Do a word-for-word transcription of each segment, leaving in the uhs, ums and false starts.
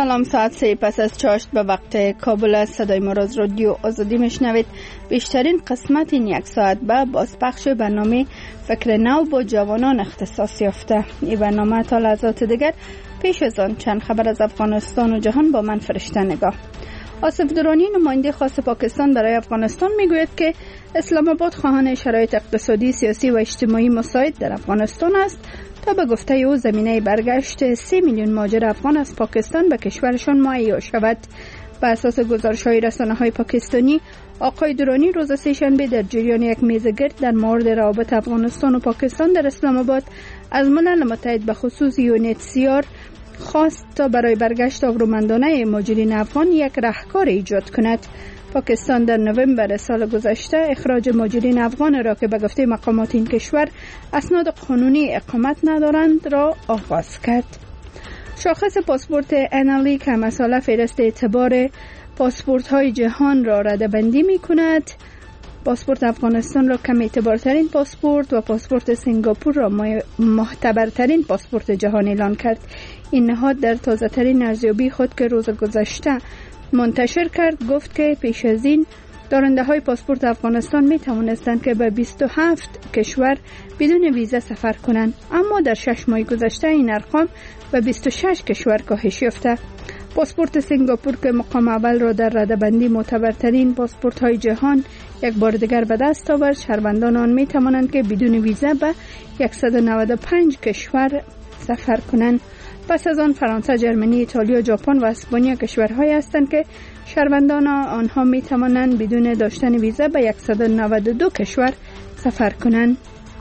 سلام، ساعت سه پس از چاشت به وقت کابل است. صدای ما را از رادیو آزادی میشنوید. بیشترین قسمت این یک ساعت به بازپخش برنامه فکر نو با جوانان اختصاص یافته. این برنامه تا لحظات دیگر پیش از آن چند خبر از افغانستان و جهان با من فرشته نگاه. آصف درانی نماینده خاص پاکستان برای افغانستان میگوید که اسلام آباد خواهان شرایط اقتصادی، سیاسی و اجتماعی مساعد در افغانستان است تا به گفته او زمینه برگشت سه میلیون مهاجر افغان از پاکستان به کشورشان مهیا شود. بر اساس گزارش‌های رسانه‌های پاکستانی، آقای درانی روز سه‌شنبه در جریان یک میز گرد در مورد روابط افغانستان و پاکستان در اسلام آباد از ملل متحد به خصوص یونیتسیار خواست تا برای برگشت آبرومندانه مهاجرین افغان یک راهکار ایجاد کند. پاکستان در نوامبر سال گذشته اخراج مهاجرین افغان را که به گفته مقامات این کشور اسناد قانونی اقامت ندارند را آغاز کرد. شاخص پاسپورت انالی که مسئله فهرست اعتبار پاسپورت های جهان را رده‌بندی می کند، پاسپورت افغانستان را کم اعتبارترین پاسپورت و پاسپورت سنگاپور را معتبرترین پاسپورت جهان اعلان کرد. این نهاد در تازه ترین ارزیابی خود که روز گذشته منتشر کرد گفت که پیش از این دارنده های پاسپورت افغانستان می توانستند که به بیست و هفت کشور بدون ویزا سفر کنند، اما در شش ماه گذشته این ارقام به بیست و شش کشور کاهش یافته. پاسپورت سنگاپور که مقام اول را در رده‌بندی معتبرترین پاسپورت های جهان یک بار دیگر به دست آورد، شهروندان آن می توانند که بدون ویزا به صد و نود و پنج کشور سفر کنند. پس از آن فرانسه، ژرمنی، ایتالیا، ژاپن و اسپانیا کشورهایی هستند که شهروندان آنها می توانند بدون داشتن ویزا به صد و نود و دو کشور سفر کنند.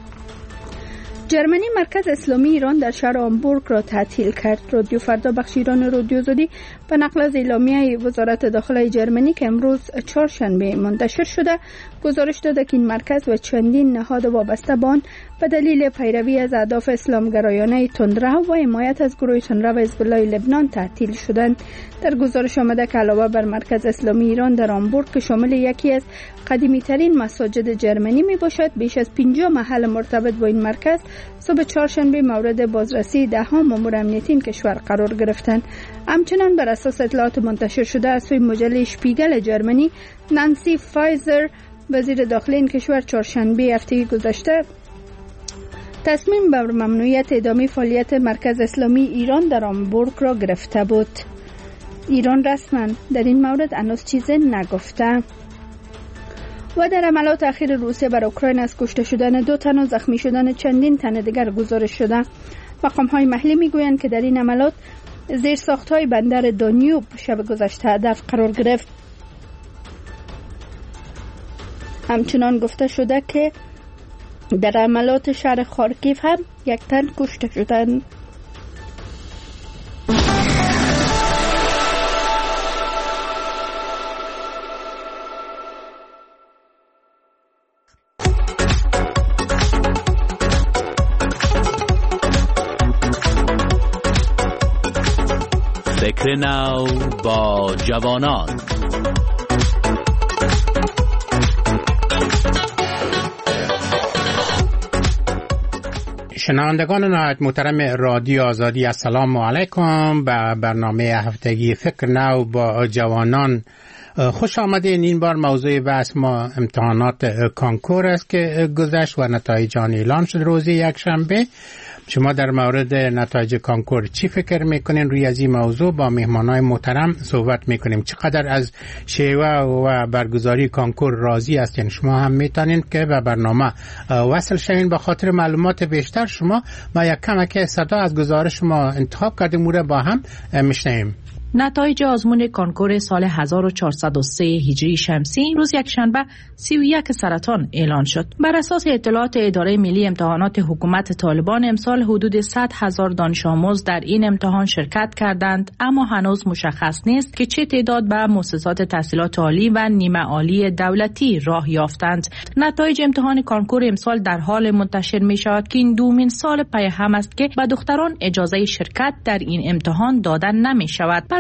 ژرمنی مرکز اسلامی ایران در شهر هامبورگ را تعطیل کرد. رادیو فردا بخش ایران رادیو آزادی به نقل از اعلامیه وزارت داخله ژرمنی که امروز چهارشنبه منتشر شده گزارش داده که این مرکز و چندین نهاد وابسته به آن به دلیل پیروی از اهداف اسلامگرایانه تندرو و حمایت از گروه تندرو حزب الله لبنان تعطیل شدند. در گزارش آمده که علاوه بر مرکز اسلامی ایران در هامبورگ که شامل یکی از قدیمی ترین مساجد ژرمنی می باشد، بیش از پنجاه محل مرتبط با این مرکز صبح چهارشنبه مورد بازرسی دهان مامور امنیتی این کشور قرار گرفتند. همچنان بر اساس اطلاعات منتشر شده از سوی مجله شپیگل ژرمنی، نانسی فایزر وزیر داخلی این کشور چهارشنبه هفته گذشته تصمیم بر ممنوعیت ادامه فعالیت مرکز اسلامی ایران در هامبورگ را گرفته بود. ایران رسما در این مورد هنوز چیزی نگفته. و در حملات اخیر روسیه بر اوکراین از کشته شدن دو تن و زخمی شدن چندین تن دیگر گزارش شده. مقام‌های محلی میگویند که در این حملات زیرساخت‌های بندر دانیوب شب گذشته هدف قرار گرفت. همچنان گفته شده که در حملات شهر خارکیف هم یک تن کشته شدند. فکر نو با جوانان. شنوندگان نهایت محترم رادیو آزادی، السلام علیکم. به برنامه هفتگی فکر نو با جوانان خوش آمدین. این بار موضوع بحث ما امتحانات کانکور است که گذشت و نتایج آن اعلان شد روز یک شنبه. شما در مورد نتایج کانکور چی فکر میکنین؟ روی از این موضوع با مهمانای محترم صحبت میکنیم. چقدر از شیوه و برگزاری کانکور راضی هستین؟ شما هم میتونین که به برنامه وصل شوین. به خاطر معلومات بیشتر شما ما یک کمک صدا از گزارش شما انتخاب کردیم، رو با هم میشنویم. نتایج آزمون کانکور سال هزار و چهارصد و سه هجری شمسی روز یکشنبه سی و یک سرطان اعلان شد. بر اساس اطلاعات اداره ملی امتحانات حکومت طالبان، امسال حدود صد هزار دانش آموز در این امتحان شرکت کردند، اما هنوز مشخص نیست که چه تعداد به مؤسسات تحصیلات عالی و نیمه عالی دولتی راه یافتند. نتایج امتحان کانکور امسال در حال منتشر می شود که این دومین سال پی هم است که به دختران اجازه شرکت در این امتحان دادن نمی شود. پس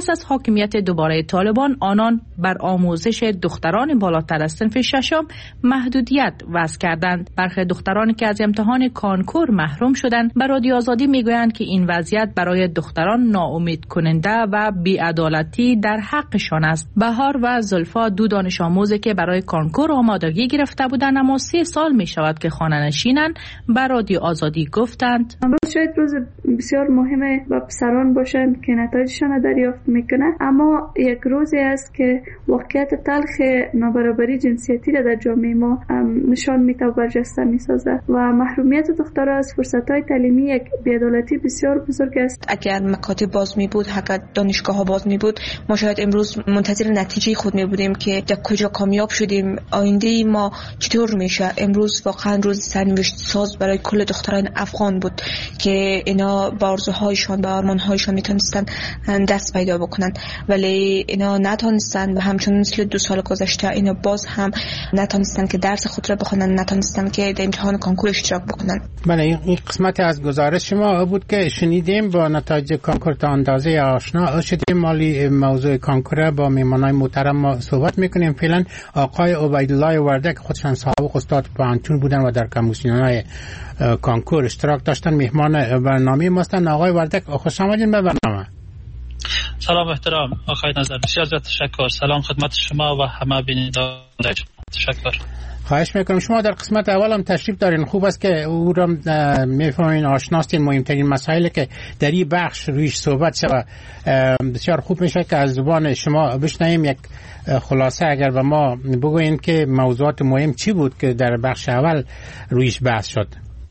پس از حاکمیت دوباره طالبان آنان بر آموزش دختران بالاتر از صنف ششم محدودیت وضع کردند. برخی دخترانی که از امتحان کانکور محروم شدند به رادیو آزادی میگویند که این وضعیت برای دختران ناامید کننده و بی‌عدالتی در حقشان است. بهار و زلفا دو دانش آموزی که برای کانکور آمادگی گرفته بودند اما سه سال می شود که خانه نشینند به رادیو آزادی گفتند امروز شاید روز بسیار مهمه و پسران باشند که نتایجشان دریافت میکنه، اما یک روزی است که واقعیت تلخ نابرابری جنسیتی را در جامعه ما نشان میده و برجسته میسازه و محرومیت دخترها از فرصت‌های تعلیمی یک بی‌عدالتی بسیار بزرگ است. اگر مکاتب باز می بود، اگر دانشگاه ها باز می بود، ما شاید امروز منتظر نتیجه خود می بودیم که در کجا کامیاب شدیم، آینده ما چطور میشه. امروز واقعا روز سرنوشت ساز برای کل دختران افغان بود که اینا با آرزوهایشان و آرمانهایشان میتونستن دست پیدا بکنن، ولی اینا نتونستن و همچنین مثل دو سال گذشته اینا باز هم نتونستن که درس خود را بخونن، نتونستن که در امتحان کانکور اشتراک بکنن. بله، این قسمت از گزارش شما بود که شنیدیم با نتایج کانکور تا اندازه آشنا شدیم. مالی موضوع کانکور با میمانای محترم ما صحبت میکنیم. فعلا آقای عبیدالله وردک خودشان سابق استاد پانتون بودن و در کمیسیون‌های کانکور اشتراک داشتن، مهمان برنامه ما هستند. آقای وردک خوش آمدین به برنامه. سلام احترام آقای نظر، بسیار زیاد تشکر. سلام خدمت شما و همه بینندگان. تشکر. خواهش میکنم. شما در قسمت اول هم تشریف دارین، خوب است که او را میفهمین، آشناستین. مهمترین مسائلی که در این بخش رویش صحبت شود بسیار خوب میشه که از زبان شما بشنویم. یک خلاصه اگر به ما بگوین که موضوعات مهم چی بود که در بخش اول رویش بحث شد.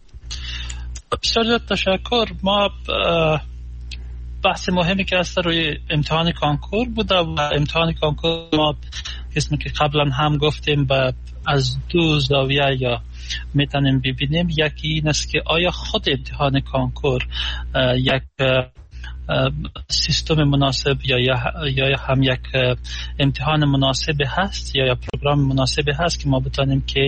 بسیار زیاد تشکر. ما بحث مهمی که است روی امتحان کانکور بوده و امتحان کانکور ما اسمی که قبلا هم گفتیم و از دو زاویه یا میتونیم ببینیم. یکی این است که آیا خود امتحان کانکور یک سیستم مناسب یا یا هم یک امتحان مناسب هست یا یا پروگرام مناسب هست که ما بتانیم که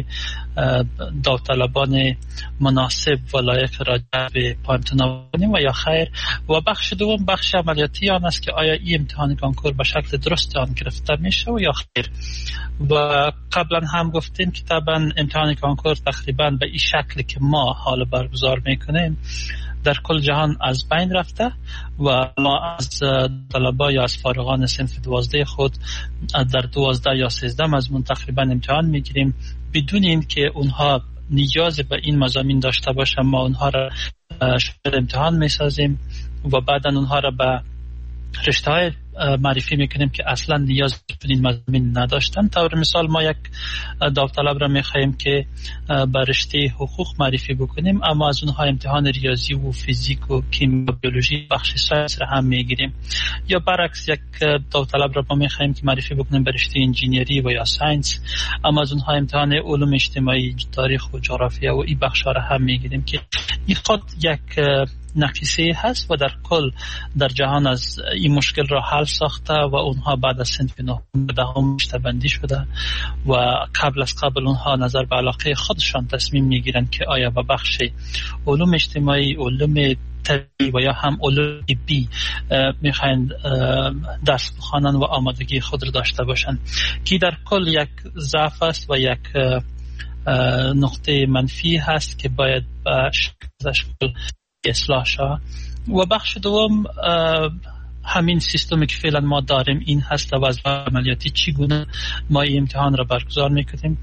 داوطلبان مناسب و لایق را به پا امتحان کنیم و یا خیر. و بخش دوم بخش عملیاتی آن است که آیا این امتحان کانکور به شکل درست آن گرفته میشه و یا خیر. و قبلا هم گفتیم که طبعا امتحان کانکور تقریبا به این شکل که ما حال برگزار میکنیم در کل جهان از بین رفته و ما از طلبا یا از فارغان صنف دوازده خود در دوازده یا سیزده مضمون تقریبا امتحان میگیریم بدون این که اونها نیاز به این مضامین داشته باشن. ما اونها را شامل امتحان میسازیم و بعدا اونها را به رشته های معرفی میکنیم که اصلا نیاز به این مضامین نداشتن. طور مثال ما یک داوطلب را میخواهیم که به رشته حقوق معرفی بکنیم اما از اونها امتحان ریاضی و فیزیک و کیمیا و بیولوژی بخش ساینس را هم میگیریم، یا برعکس یک داوطلب را ما میخواهیم که معرفی بکنیم به رشته انجینیری و یا ساینس اما از اونها امتحان علوم اجتماعی، تاریخ و جغرافیا و این بخش را هم میگیریم که این خود یک نقیصه هست و در کل در جهان از این مشکل را حل ساخته و اونها بعد از صنف نهم دهم رشته بندی شده و قبل از قبل اونها نظر به علاقه خودشان تصمیم میگیرن که آیا به بخش علوم اجتماعی، علوم طبیعی و یا هم علوم طبی میخواین درس بخوانن و آمادگی خود را داشته باشن که در کل یک ضعف است و یک نقطه منفی هست که باید به شکل اصلاح شود. و بخش دوم همین سیستمی که فعلا ما داریم این هست و از عملیاتی چگونه ما این امتحان را برگزار میکنیم.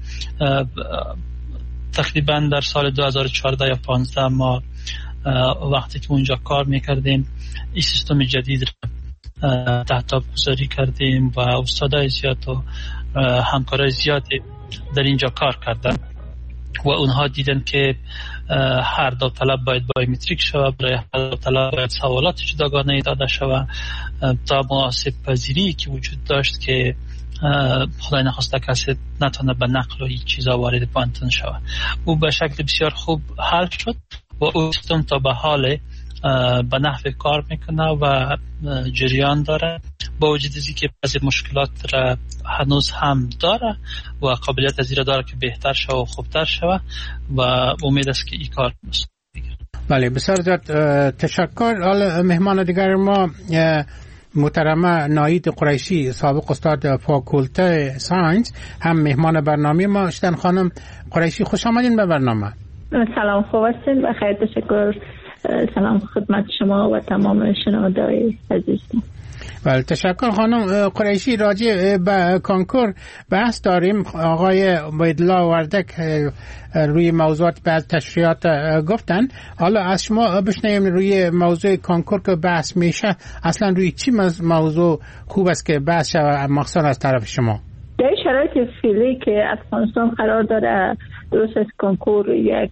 تقریبا در سال دو هزار و چهارده یا پانزده ما وقتی که اونجا کار میکردیم این سیستم جدید را تحت گذاری کردیم و استادای زیاد و همکارای زیادی در اینجا کار کردن و اونها دیدن که هر داوطلب باید بایومتریک شود، برای هر داوطلب باید سوالات جداگانه داده شود تا مناسب پذیری که وجود داشت که خدای نخواسته کسی نتونه به نقل و هیچ چیزا وارد پانتون شود. او به شکل بسیار خوب حل شد و او سیستم تا به حال به نحو کار میکنه و جریان داره با وجود از که بعضی مشکلات را هنوز هم داره و قابلیت از این را داره که بهتر شود و خوبتر شود و امید است که این کار بله. بسیار زیاد تشکر. حالا مهمان دیگر ما محترمه ناهید قریشی سابق استاد فاکولته ساینس هم مهمان برنامه ما شدن. خانم قریشی خوش آمدین به برنامه. سلام، خوب هستین؟ بخیر، تشکر. سلام خدمت شما و تمام شنوندگان عزیزم. بله تشکر. خانم قریشی، راجع به کنکور بحث داریم. آقای عبیدالله وردک روی موضوعات بعض تشریحات گفتن. حالا از شما بشنویم روی موضوع کنکور که بحث میشه، اصلا روی چی موضوع خوب است که بحث شود مخصوصا از طرف شما؟ در شرایط فعلی که افغانستان قرار داره، درست از کنکور یک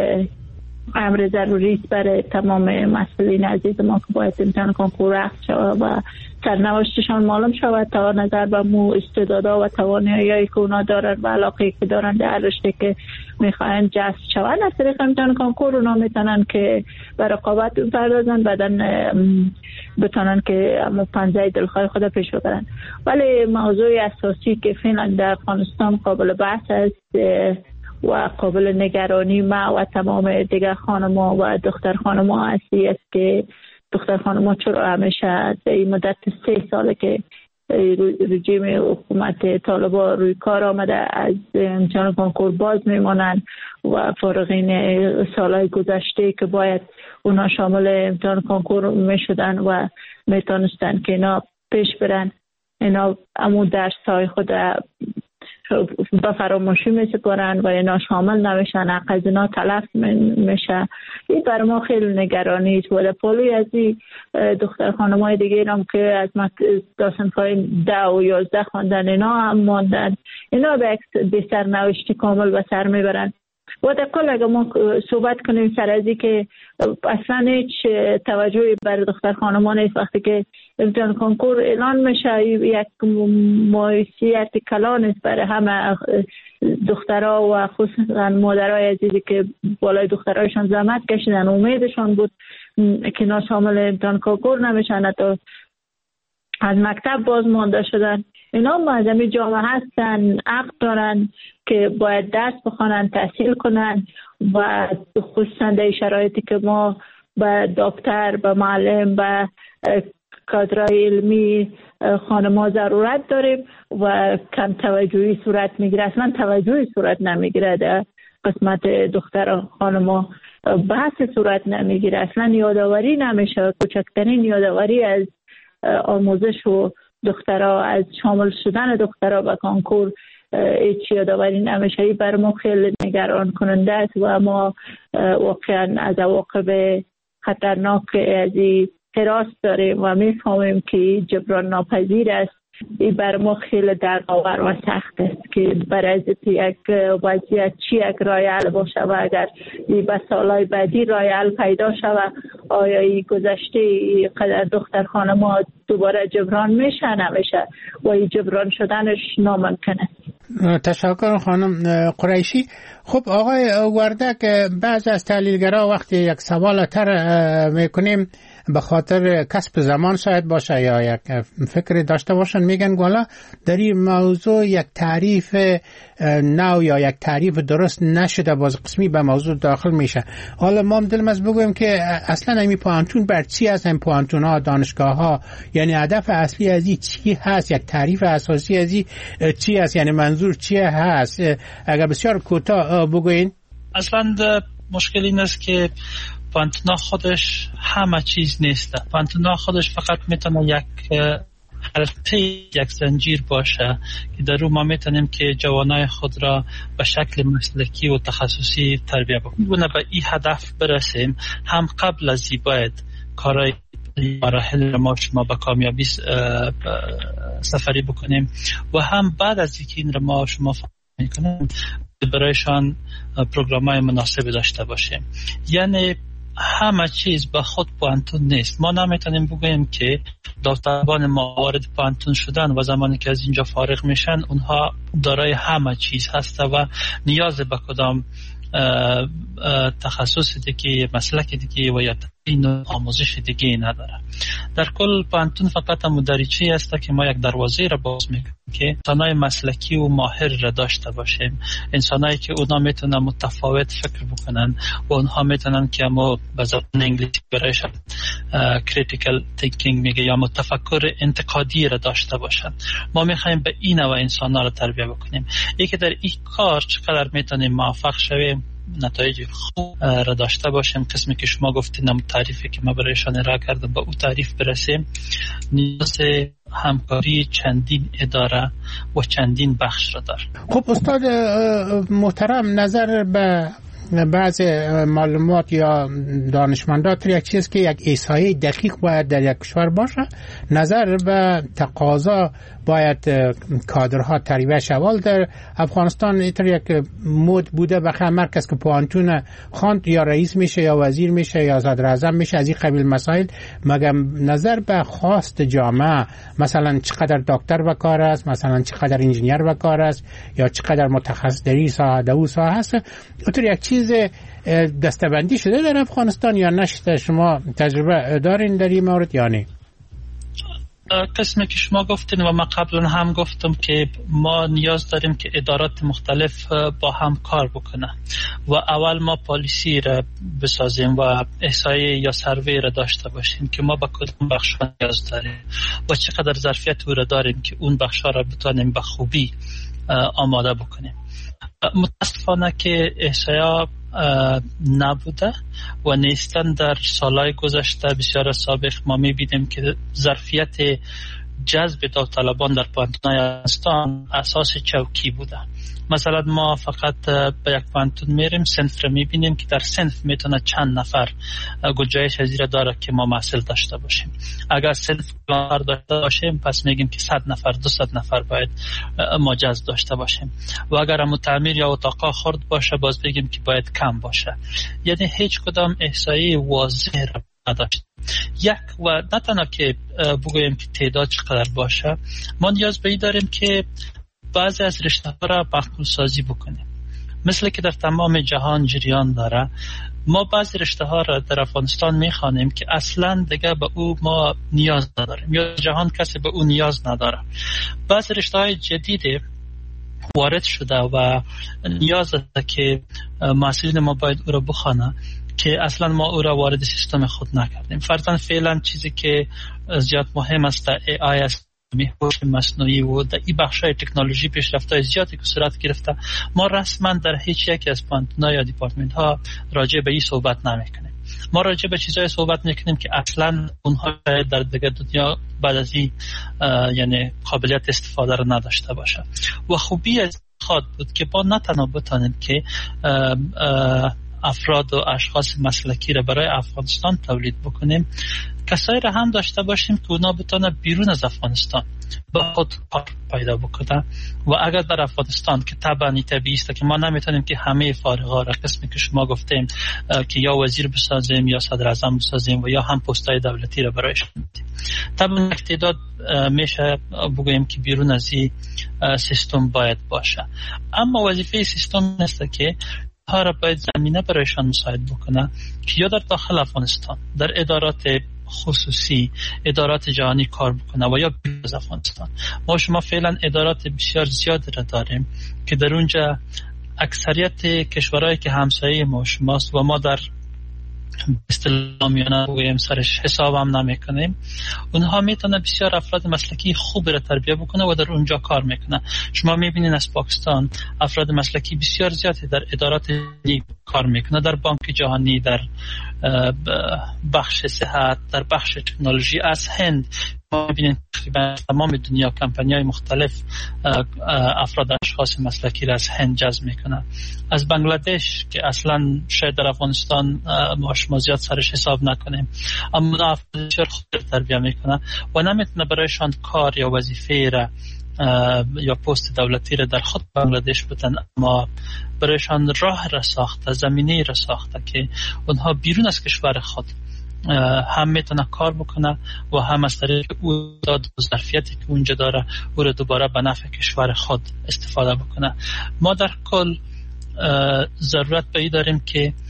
امر ضروری است برای تمام مسئولین عزیز ما که باید امتحان کنکور رفت شود و سرنوشتشان معلوم شود تا نظر به مو استعدادها و توانایی‌هایی که اونا دارن و علاقه‌ای که دارن در رشته که میخواین جذب شوند، از طریق امتحان کنکور اونا میتونن که به رقابت بپردازن، بعدن بتونن که اما پنجه دلخواه خود پیش ببرن. ولی موضوع اساسی که فعلا در افغانستان قابل بحث است و قابل نگرانی ما و تمام دیگر خانم‌ها و دختر خانم‌ها هستی است که دختر خانم‌ها چرا همیشه در این مدت سه ساله که رژیم حکومت طالبان روی کار آمده از امتحان کنکور باز میمانند و فارغین سالهای گذشته که باید اونا شامل امتحان کنکور میشدن و میتونستن که اینا پیش برن، اینا امون درس‌های خود با فراموشی میسپارن و اینا شامل نمیشن، حق از اینا تلف میشه. این بر ما خیلی نگرانی است. و پالوی از این دختر خانمای دیگه هم که از داستان‌های ده و یازده خواندن اینا هم ماندن، اینا به سرنوشت کامل و سر میبرن. و در کل اگه ما صحبت کنیم سر ازی که اصلا هیچ توجهی بر دختر خانمان نیست، وقتی که امتحان کنکور اعلان میشه یک مایوسیت کلان است برای همه دخترها و خصوصا مادرای عزیزی که بالای دخترایشان زحمت کشیدن، امیدشان بود که اینا شامل امتحان کنکور نمیشن، حتی از مکتب باز مانده شدن. اینا معظمی جامعه هستن، حق دارن که باید درس بخونن، تحصیل کنن و خصوصا در شرایطی که ما به دکتر، به معلم، به کادرای علمی خانم‌ها ضرورت داریم و کم توجهی صورت میگیره، اصلا توجهی صورت نمیگیره در قسمت دختر خانم‌ها، بحث صورت نمیگیره، اصلا یادآوری نمیشه، کوچکترین یادآوری از آموزش و دخترها، از شامل شدن دخترها به کنکور هیچ یادآوری نمیشه. این بر ما خیلی نگران کننده است و ما واقعا از عواقب خطرناک از این حراس داریم و میفهمیم که جبران ناپذیر است. این بر ما خیلی دردآور و سخت است که برای یک وضعیت چی یک راه حل باشه و اگر به سالهای بعدی راه حل پیدا شود، آیا این گذشته قدر دختر خانم‌ها دوباره جبران میشه نمیشه و این جبران شدنش ناممکن است. تشکر خانم قریشی. خب آقای وردک، بعض از تحلیلگرا وقتی یک سوال تر میکنیم به خاطر کسب زمان شاید باشه یا یک فکر داشته باشن، میگن گوالا در این موضوع یک تعریف نو یا یک تعریف درست نشده، باز قسمی به موضوع داخل میشه. حالا ما دلم از بگویم که اصلا این پوانتون بر چی هست؟ این پوانتون ها، دانشگاه ها، یعنی هدف اصلی از این چی هست؟ یک تعریف اساسی از این چی هست؟ یعنی منظور چی هست؟ اگر بسیار کوتاه بگوین. اصلا مشکل این است که پانتونا خودش همه چیز نیست. پانتونا خودش فقط میتونه یک حلقه، یک زنجیر باشه که در اون ما میتونیم که جوانای خود را به شکل مسلکی و تخصصی تربیت بکنیم. به این هدف برسیم، هم قبل از این باید کارهای مراحل ما شما به کامیابی سفری بکنیم و هم بعد از اینکه این را ما شما فهمی کنیم برایشان پروگرام‌های مناسب داشته باشیم. یعنی همه چیز به خود پوانتون نیست. ما نمیتونیم بگوییم که داوطلبان ما وارد پوانتون شدن و زمانی که از اینجا فارغ میشن اونها دارای همه چیز هست و نیاز به کدام تخصص دیگه، مسلک دیگه و یا این آموزش دیگه نداره. در کل پانتون فقط مدرجی است که ما یک دروازه را باز میکنیم که انسانای مسلکی و ماهر را داشته باشیم، انسانایی که اونا میتونن متفاوت فکر بکنن و اونها میتونن که ما به زبان انگلیسی برایش critical thinking میگه یا متفکر انتقادی را داشته باشن. ما میخوایم به این نوع انسانا را تربیت بکنیم. ای که در این کار چقدر میتونیم موفق شویم، نتایج خوب را داشته باشیم، قسمی که شما گفتین تعریفی که ما برایشان ارائه کردم با او تعریف برسیم، نیاز همکاری چندین اداره و چندین بخش را داره. خب استاد محترم، نظر به بعض معلومات یا دانشمندات یک چیز که یک احصایه دقیق باید در یک کشور باشه، نظر به تقاضا باید کادرها تربیت شوال. در افغانستان اینطور یک مود بوده بخیر مرکز که پوانتون خواند یا رئیس میشه یا وزیر میشه یا صدر اعظم میشه، از این قبیل مسائل. مگم نظر به خواست جامعه، مثلا چقدر دکتر بکار است، مثلا چقدر انجینیر بکار است، یا چقدر متخصص در این ساحه در اون ساحه هست، اینطور یک چیز دستبندی شده در افغانستان یا نشده؟ شما تجربه دارین در این مورد یا نه؟ قسمی که شما گفتین و من قبلا هم گفتم که ما نیاز داریم که ادارات مختلف با هم کار بکنن و اول ما پالیسی را بسازیم و احصایه یا سروی را داشته باشیم که ما با کدوم بخش نیاز داریم و چقدر ظرفیت او را داریم که اون بخش را بتونیم به خوبی آماده بکنیم. متاسفانه که احصایه نبوده و نیستن. در سالهای گذشته بسیار سابق ما میبینیم که ظرفیت جذب داوطلبان در پانتون‌های افغانستان اساس چوکی بوده. مثلا ما فقط به یک پانتون میریم، صنف رو میبینیم که در صنف میتونه چند نفر گنجایش از این داره که ما محصل داشته باشیم. اگر صنف نفر داشته باشیم پس میگیم که صد نفر دویست نفر باید ما جذب داشته باشیم و اگر هم تعمیر یا اتاقا خرد باشه باز بگیم که باید کم باشه. یعنی هیچ کدام احصایه واضح را نداشت. یک و نه تنها که بگوییم که تعداد چقدر باشه، ما نیاز به این داریم که بعضی از رشته ها را معقول سازی بکنیم. مثل که در تمام جهان جریان داره، ما بعضی رشته ها را در افغانستان میخوانیم که اصلا دیگه به او ما نیاز نداریم یا جهان کسی به او نیاز نداره. بعضی رشته های جدید وارد شده و نیاز داره که محصلین ما باید او را بخوانه که اصلا ما او را وارد سیستم خود نکردیم. فرضاً فعلا چیزی که زیاد مهم است ای آی است، هوش مصنوعی و در این بخشای تکنولوژی پیشرفت‌های زیادی که صورت گرفته، ما رسما در هیچ یکی از پانتون‌ها یا دیپارتمنت ها راجع به این صحبت نمی‌کنیم. ما راجع به چیزای صحبت می‌کنیم که اصلا اونها در دیگه دنیا بعد از این یعنی قابلیت استفاده را نداشته باشه. و خوبی از خود بود که با نه تنها بتانیم که اه اه افراد و اشخاص مسلکی را برای افغانستان تولید بکنیم، کسایی را هم داشته باشیم که اونا بتونه بیرون از افغانستان به خود کار پیدا بکنه. و اگر در افغانستان که طبعا طبیعی است که ما نمیتونیم که همه فارغا را قسمی که شما گفتیم که یا وزیر بسازیم یا صدر اعظم بسازیم و یا هم پستای دولتی را برایش بدیم، طبعا یک تعداد میشه بگوییم که بیرون از این سیستم باید باشه. اما وظیفه سیستم است که ها را باید زمینه برایشان مساعد بکنه که یا در داخل افغانستان در ادارات خصوصی، ادارات جهانی کار بکنه و یا بیرون از افغانستان. ما شما فعلا ادارات بسیار زیادی را داریم که در اونجا اکثریت کشورهایی که همسایه ما شماست و ما در استلامیانه بگویم سرش حساب هم نمی کنیم، اونها میتونه بسیار افراد مسلکی خوب را تربیت بکنه و در اونجا کار میکنه. شما میبینین از پاکستان افراد مسلکی بسیار زیادی در ادارات کار میکنه، در بانک جهانی، در بخش صحت، در بخش تکنولوژی. از هند ما میبینین تقریبا تمام دنیا کمپانی‌های مختلف افراد اشخاص مسلکی را از هند جذب میکنه. از بنگلادش که اصلا شاید در افغانستان ما شما زیاد سرش حساب نکنیم، اما افراد بسیار خوب تربیت میکنه و نمیتونه برایشان کار یا وظیفه را یا پست دولتی را در خود بنگلادش بدن، اما برایشان راه را ساخته، زمینه را ساخته که اونها بیرون از کشور خود هم میتونه کار بکنه و هم از طریق او داد و ظرفیتی که اونجا داره او را دوباره به نفع کشور خود استفاده بکنه. ما در کل ضرورت به این داریم که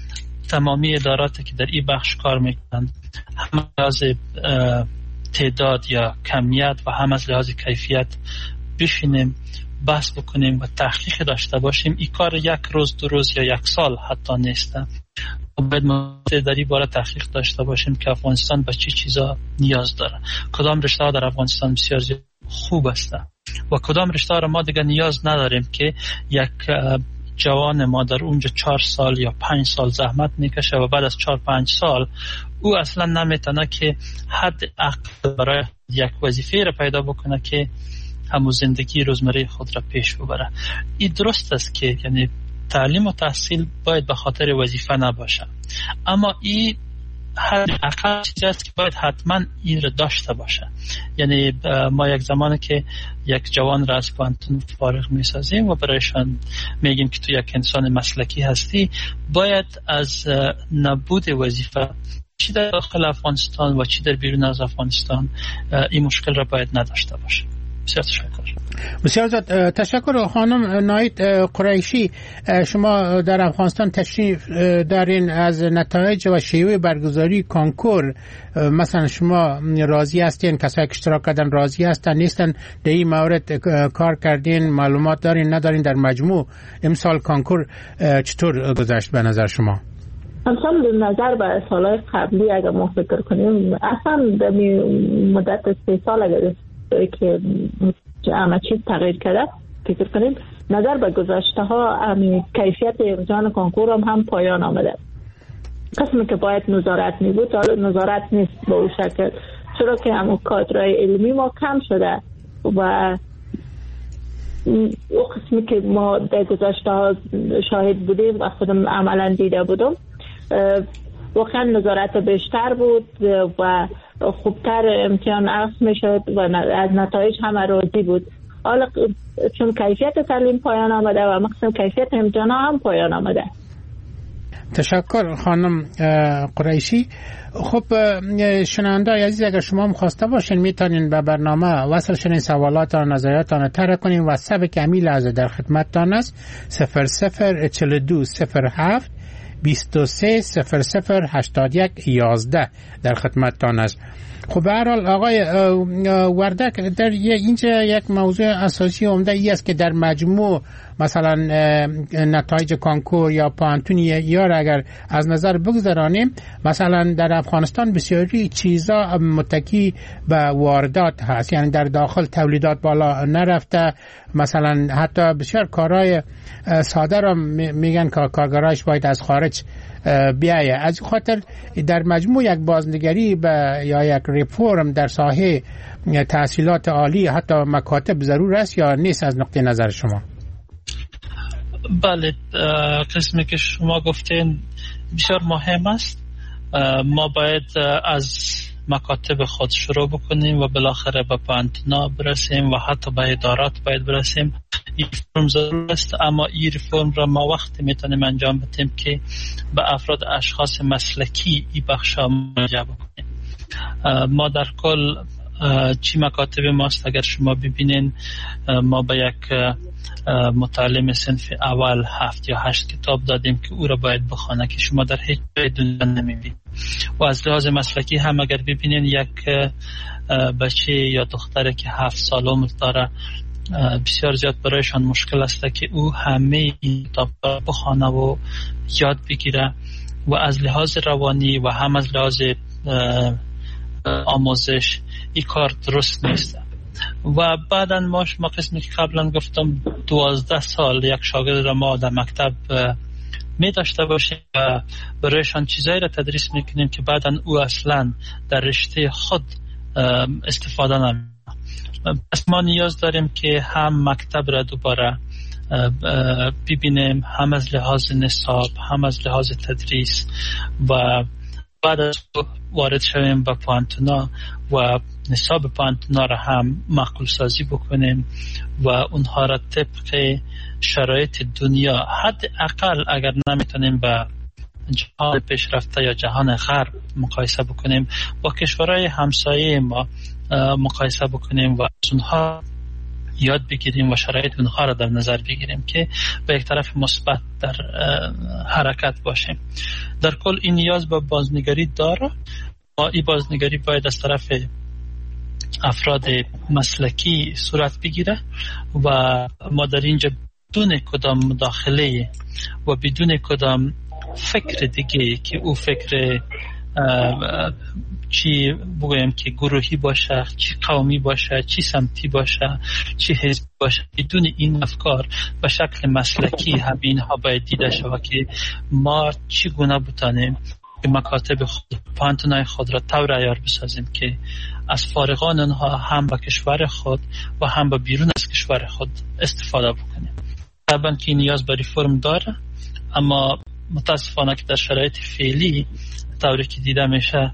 تمامی اداراتی که در این بخش کار میکنند هم از لحاظ تعداد یا کمیت و هم از لحاظ کیفیت بشینیم بحث بکنیم و تحقیق داشته باشیم. این کار یک روز دو روز یا یک سال حتی نیست. باید ما در این باره تحقیق داشته باشیم که افغانستان به چی چیزا نیاز داره، کدام رشته ها در افغانستان بسیار خوب است و کدام رشته ها ما دیگه نیاز نداریم که یک جوان ما در اونجا چهار سال یا پنج سال زحمت میکشه و بعد از چهار پنج سال او اصلا نمیتونه که حد عقل برای یک وظیفه را پیدا بکنه که همون زندگی روزمره خود را پیش ببره. این درست است که یعنی تعلیم و تحصیل باید به خاطر وظیفه نباشه، اما این حد عقل چیزی است که باید حتما این را داشته باشه. یعنی ما یک زمانی که یک جوان را از پانتون فارغ میسازیم و برایشان میگیم که تو یک انسان مسلکی هستی، باید از نبود وظیفه چی در داخل افغانستان و چی در بیرون از افغانستان این مشکل را باید نداشته باشه. بسیار تشکر. بسیار زیاد تشکر. خانم ناهید قریشی، شما در افغانستان تشریف دارین، از نتایج و شیوه برگزاری کنکور مثلا شما راضی هستین؟ کسایی که اشتراک کردن راضی هستن نیستن؟ در این مورد کار کردین؟ معلومات دارین ندارین؟ در مجموع امسال کنکور چطور گذشت به نظر شما؟ امسال به نظر به سالهای قبلی اگر ما فکر کنیم، اصلا در مدت سه سال اگر که همه چیز تغییر کرده فکر کنیم، نظر به گذشته ها کیفیت امتحان کنکور هم, هم پایان آمده. قسمی که باید نظارت می بود حالا نظارت نیست به اون شکل، چرا که همون کادرهای علمی ما کم شده و او قسمی که ما در گذشته ها شاهد بودیم و خودم عملا دیده بودم، واقعا نظارت بیشتر بود و خوبتر امتحان عرض می شد و از نتایج همه راضی بود. حالا چون کیفیت تعلیم پایان آمده و مقصد کیفیت امتحان هم پایان آمده. تشکر خانم قریشی. خب شنونده عزیز، اگر شما مخواسته باشین میتونین به برنامه وصل شین، سوالات و نظریاتان طرح کنین. واتساپ کمی لحظه در خدمتتان است: صفر صفر چهل و دو صفر هفت بیست و سه صفر صفر هشتاد و یک یازده در خدمتتان است. خب به هر حال آقای وردک، در اینجا یک موضوع اساسی عمده ای است که در مجموع مثلا نتایج کنکور یا پانتونی یا اگر از نظر بگذرانیم، مثلا در افغانستان بسیاری چیزا متکی به واردات هست، یعنی در داخل تولیدات بالا نرفته. مثلا حتی بسیار کارهای ساده را میگن که کارگراش باید از خارج بیایه. از خاطر در مجموع یک بازنگری به یا یک ریفورم در ساحه تحصیلات عالی حتی مکاتب ضرور است یا نیست از نقطه نظر شما؟ بله، قسمی که شما گفتین بسیار مهم است. ما باید از مکاتب خود شروع بکنیم و بالاخره به پانتونا برسیم و حتی به ادارات باید برسیم. این ریفورم ضرور است، اما این ریفورم را ما وقتی میتونیم انجام بدیم که به افراد اشخاص مسلکی این بخش ها مراجعه بکنیم. ما در کل چی مکاتب ماست، اگر شما ببینین ما به یک متعلم صنف اول هفت یا هشت کتاب دادیم که او را باید بخونه که شما در هیچ جای دنیا نمیبینید. و از لحاظ مسلکی هم اگر ببینین یک بچه یا دختری که هفت سال عمر داره، بسیار زیاد برایشان مشکل است که او همه این کتاب را بخونه و یاد بگیره و از لحاظ روانی و هم از لحاظ آموزش این کار درست نیست. و بعدا ما شما قسمی که قبلا گفتم دوازده سال یک شاگرد را ما در مکتب می داشته باشیم و برایشان چیزایی را تدریس میکنیم که بعدا او اصلا در رشته خود استفاده نمیکنه. پس ما نیاز داریم که هم مکتب را دوباره ببینیم، هم از لحاظ نصاب هم از لحاظ تدریس، و بعد از وارد شویم به پانتونا و نصاب پانتونا را هم معقول سازی بکنیم و اونها را طبق شرایط دنیا، حد اقل اگر نمیتونیم با جهان پیشرفته یا جهان غرب مقایسه بکنیم، با کشورهای همسایه ما مقایسه بکنیم و از اونها یاد بگیریم و شرایط اونها را در نظر بگیریم که به یک طرف مثبت در حرکت باشیم. در کل این نیاز به بازنگری داره و این بازنگری باید از طرف افراد مسلکی صورت بگیره و ما در اینجا بدون کدام مداخله و بدون کدام فکر دیگه که او فکر چی بگویم که گروهی باشه، چی قومی باشه، چی سمتی باشه، چی حزبی باشه، بدون این افکار به شکل مسلکی هم اینها باید دیده شود که ما چگونه بتانیم که مکاتب خود، پانتونای خود را طور عیار بسازیم که از فارغان اونها هم به کشور خود و هم به بیرون از کشور خود استفاده بکنیم. طبعا که نیاز به ریفرم داره، اما متاسفانه که در شرایط فعلی طوری که دیده میشه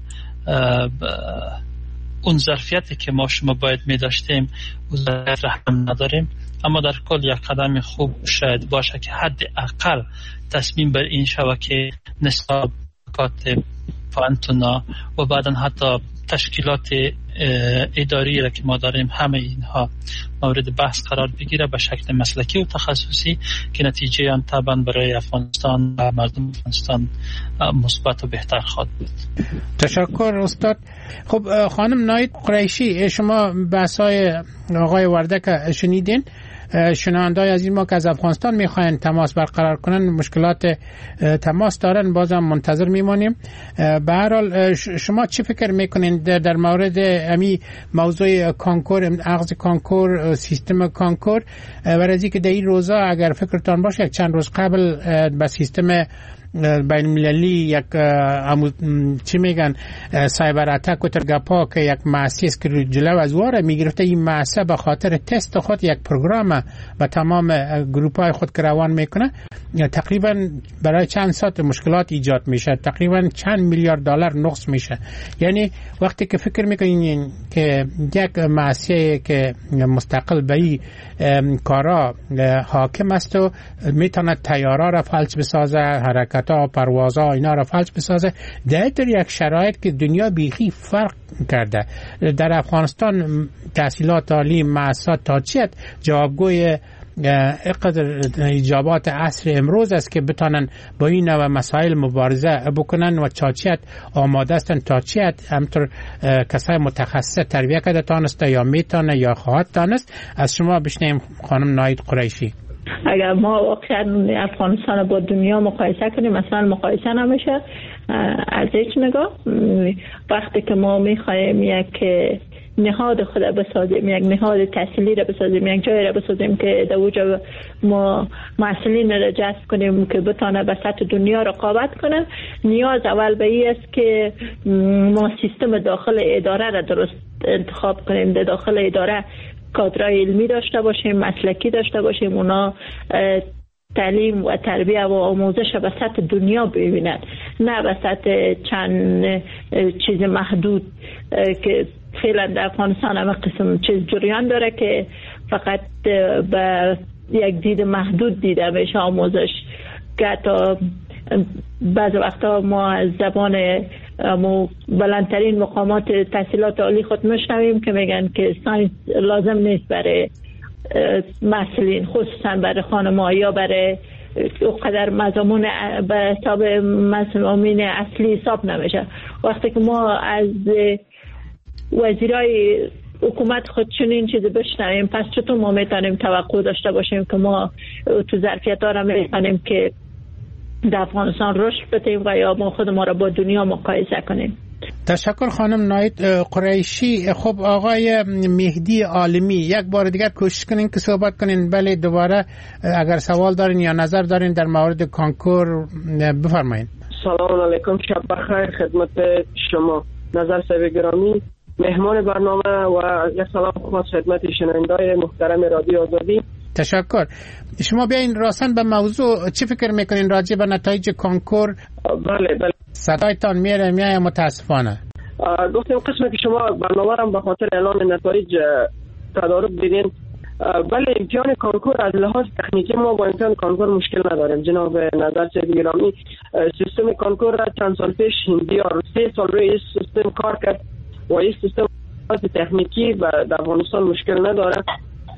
اون ظرفیتی که ما شما باید می داشتیم اون ظرفیت را هم نداریم. اما در کل یک قدم خوب شاید باشه که حد اقل تصمیم بر این شود که نصاب کاتب پانتونا و بعدا حتی تشکیلات اداری را که ما داریم همه اینها مورد بحث قرار بگیره به شکل مسلکی و تخصصی که نتیجه آن طبعا برای افغانستان و مردم افغانستان مثبت و بهتر خواهد بود. تشکر استاد. خب خانم ناید قریشی، شما بحث‌های آقای وردک شنیدین. شنونده‌های از این ما که از افغانستان میخواین تماس برقرار کنن مشکلات تماس دارن، بازم منتظر میمانیم. به هر حال شما چی فکر میکنین در مورد امی موضوع کانکور، اخذ کانکور، سیستم کانکور و از اینکه در این روزا اگر فکرتان باشه یک چند روز قبل به سیستم بین المللی یک چی میگن سایبر اتک و ترگپا که یک مؤسسه است که جلو از واره میگرفته، این مؤسسه به خاطر تست خود یک پروگرام به تمام گروپ های خود که روان میکنه تقریبا برای چند ساعت مشکلات ایجاد میشه، تقریبا چند میلیارد دلار نقص میشه. یعنی وقتی که فکر میکنین که یک مؤسسه که مستقل به این کارا حاکم است و میتونه تیارا را فلج بسازه، حرکت ها، پروازها اینا را فلج بسازه، در یک شرایط که دنیا بیخی فرق کرده. در افغانستان تحصیلات عالی مؤسسات تا چیت جوابگوی اقدر اجابات عصر امروز است که بتانن با این نوع مسائل مبارزه بکنن و چاچیت آماده هستن تا چیت همطور کسای متخصص تربیه کرده تانسته یا میتانه یا خواهد تانست. از شما بشنیم خانم ناید قریشی. اگر ما واقعا افغانستان با دنیا مقایسه کنیم، مثلا مقایسه نمیشه از هیچ نگاه. وقتی که ما میخوایم یک نهاد خود بسازیم، یک نهاد تحصیلی را بسازیم، یک جای را بسازیم که در اوجا ما مسئولین را جذب کنیم که بتانه به سطح دنیا رقابت کنه، نیاز اول به این است که ما سیستم داخل اداره را درست انتخاب کنیم. در داخل اداره کادرای علمی داشته باشیم، مسلکی داشته باشیم، اونا تعلیم و تربیه و آموزش به سطح دنیا ببینند، نه به سطح چند چیز محدود که فعلا در افغانستان همه قسم چیز جریان داره که فقط به یک دید محدود دیده میشه آموزش. که تا بعض وقتا ما از زبان بلندترین مقامات تحصیلات عالی خود میشنویم که میگن که ساینس لازم نیست برای مسئولین، خصوصا برای خانم‌ها یا برای اونقدر مضامون به حساب مضامین اصلی حساب نمیشه. وقتی که ما از وزیرای حکومت خود چنین چیزی بشنویم، پس چطور ما میتونیم توقع داشته باشیم که ما تو ظرفیت ها را میتونیم که در افغانستان رشد بدیم و یا ما خود ما را با دنیا مقایسه کنیم. تشکر خانم ناید قریشی. خب آقای مهدی عالمی، یک بار دیگر کوشش کنین که صحبت کنین. بله دوباره اگر سوال دارین یا نظر دارین در مورد کانکور بفرمایید. سلام علیکم، شب بخیر خدمت شما نظر صاحب گرامی، مهمان برنامه و یک سلام خاص خدمت شنونده‌های محترم رادیو آزادی. تشکر. شما بیاین راستن به موضوع چی فکر میکنین راجع به نتایج کانکور؟ بله بله صدایتان میره میای متاسفانه. گفتم قسمت که شما برنامه را به خاطر اعلام نتایج تدارک دیدین. بله امتحان کانکور از لحاظ تکنیکی ما با امتحان کانکور مشکل نداریم جناب نظر صاحب گرامی. سیستم کانکور را چند سال پیش هندی ها سه سال روی این سیستم کار کرد و این سیستم تکنیکی و در افغانستان مشکل نداره.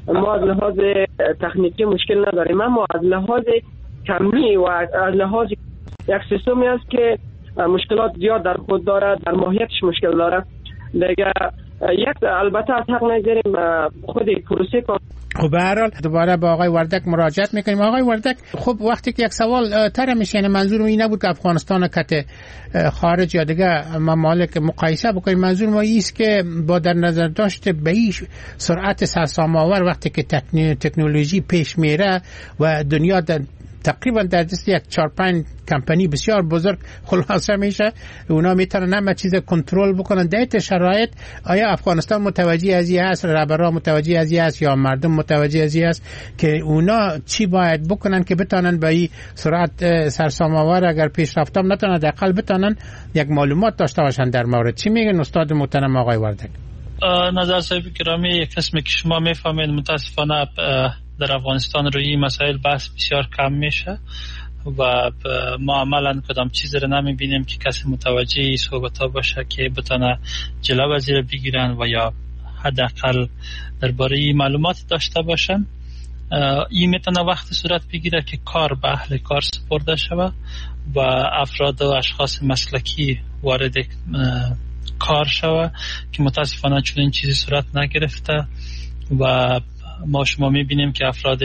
ما از لحاظ تکنیکی مشکل نداریم، اما از لحاظ کمی و از لحاظ یک سیستمی است که مشکلات زیاد در خود داره، در ماهیتش مشکل داره دیگه. یک البته از حق نگذاریم خود پروسه کار. خب به هر حال دوباره با آقای وردک مراجعت میکنیم. آقای وردک، خب وقتی که یک سوال طرح میشه، یعنی منظور این نبود که افغانستان کت خارج یا دیگه ممالک مقایسه بکنیم، منظور ما است که با در نظر داشت به این سرعت سرسام‌آور وقتی که تکنولوژی پیش میره و دنیا در تقریبا در دست یک چهار پنج کمپانی بسیار بزرگ خلاصه میشه، اونا میتونن همه چیز کنترل بکنن. در این شرایط آیا افغانستان متوجه از این است، رهبران متوجه از این است، یا مردم متوجه از این است که اونا چی باید بکنن که بتونن به این سرعت سرسام‌آور اگر پیشرفت هم نتونن حداقل بتونن یک معلومات داشته باشن در مورد؟ چی میگن استاد محترم آقای وردک؟ نظر صاحب گرامی، یک قسمی که شما میفهمید متاسفانه در افغانستان روی مسائل بحث بسیار کم میشه و ما عملا کدام چیزی رو نمیبینیم که کسی متوجه صحبت ها باشه که بتونه جلو از زیر بگیرن و یا حداقل درباره معلومات داشته باشن. این میتونه وقت صورت بگیره که کار به اهل کار سپرده شود و افراد و اشخاص مسلکی وارد کار شود که متاسفانه چون این چیزی صورت نگرفته و ما شما میبینیم که افراد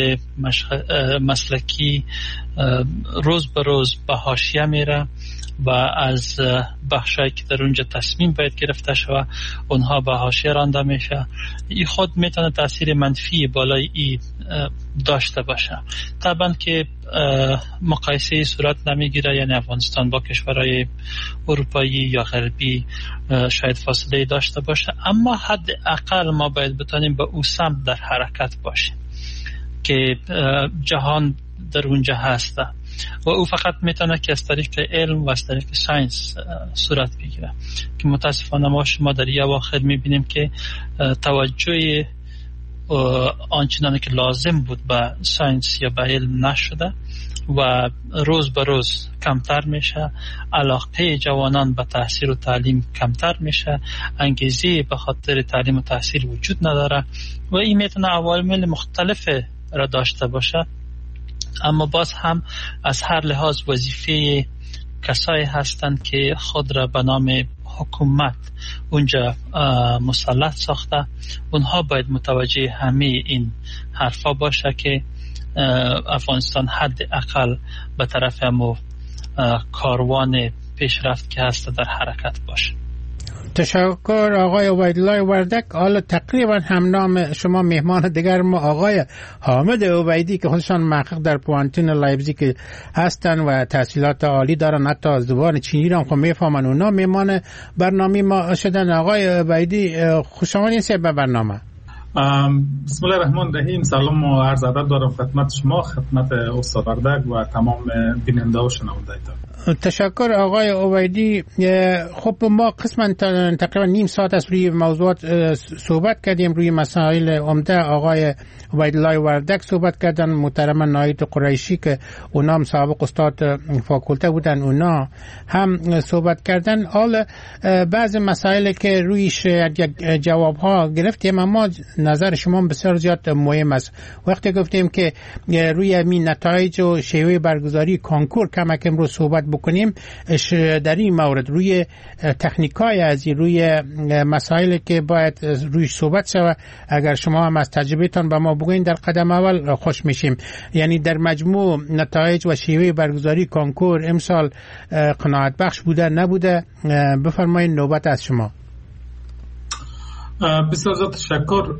مسلکی روز به روز به حاشیه میره و از بخشایی که در اونجا تصمیم باید گرفته شود اونها به حاشیه رانده میشه. این خود میتونه تاثیر منفی بالای ای داشته باشه. طبعا که مقایسه صورت نمیگیره، یعنی افغانستان با کشورهای اروپایی یا غربی شاید فاصله داشته باشه، اما حد اقل ما باید بتونیم به او سمت در حرکت باشیم که جهان در اونجا هسته و او فقط میتونه که از طریق علم و از طریق ساینس صورت بگیره که متاسفانه ما شما در یه واقع میبینیم که توجه آنچنانی که لازم بود به ساینس یا به علم نشده و روز به روز کمتر میشه، علاقه جوانان به تحصیل و تعلیم کمتر میشه، انگیزه به خاطر تعلیم و تحصیل وجود نداره و این میتونه عوامل مختلف را داشته باشه. اما باز هم از هر لحاظ وظیفه کسایی هستند که خود را به نام حکومت اونجا مسلط ساخته، اونها باید متوجه همه این حرفا باشه که افغانستان حد اقل به طرف همو کاروان پیشرفت که هست در حرکت باشه. تشکر آقای عبیدالله وردک. حالا تقریبا هم نام شما مهمان دیگر ما آقای حامد عبیدی که خودشان محقق در پوانتون لایپزیگ هستن و تحصیلات عالی دارن، حتی از زبان چینی را هم میفهمن. اونا مهمان برنامه ما شدن. آقای عبیدی خوش آمدید به برنامه. بسم الله الرحمن الرحیم. سلام و عرض ادب دارم خدمت شما، خدمت استاد وردک و تمام بیننده و شنوندگان. تشکر آقای عبیدی. خب ما قسما تقریبا نیم ساعت از روی موضوعات صحبت کردیم، روی مسائل عمده آقای عبیدالله وردک صحبت کردن، محترم نایت قریشی که اونا هم سابق استاد فاکولته بودن اونا هم صحبت کردن. حال بعض مسائل که رویش جواب ها گرفتیم، اما نظر شما بسیار زیاد مهم است. وقتی گفتیم که روی این نتایج و شیوه برگزاری کنکور کمک امروز صحبت بکنیم، در این مورد روی تکنیکای از روی مسائلی که باید رویش صحبت شود، اگر شما هم از تجربهتان به ما بگوین در قدم اول خوش میشیم. یعنی در مجموع نتایج و شیوه برگزاری کنکور امسال قناعت بخش بوده نبوده؟ بفرمایید، نوبت از شما. بسیار زیاد تشکر.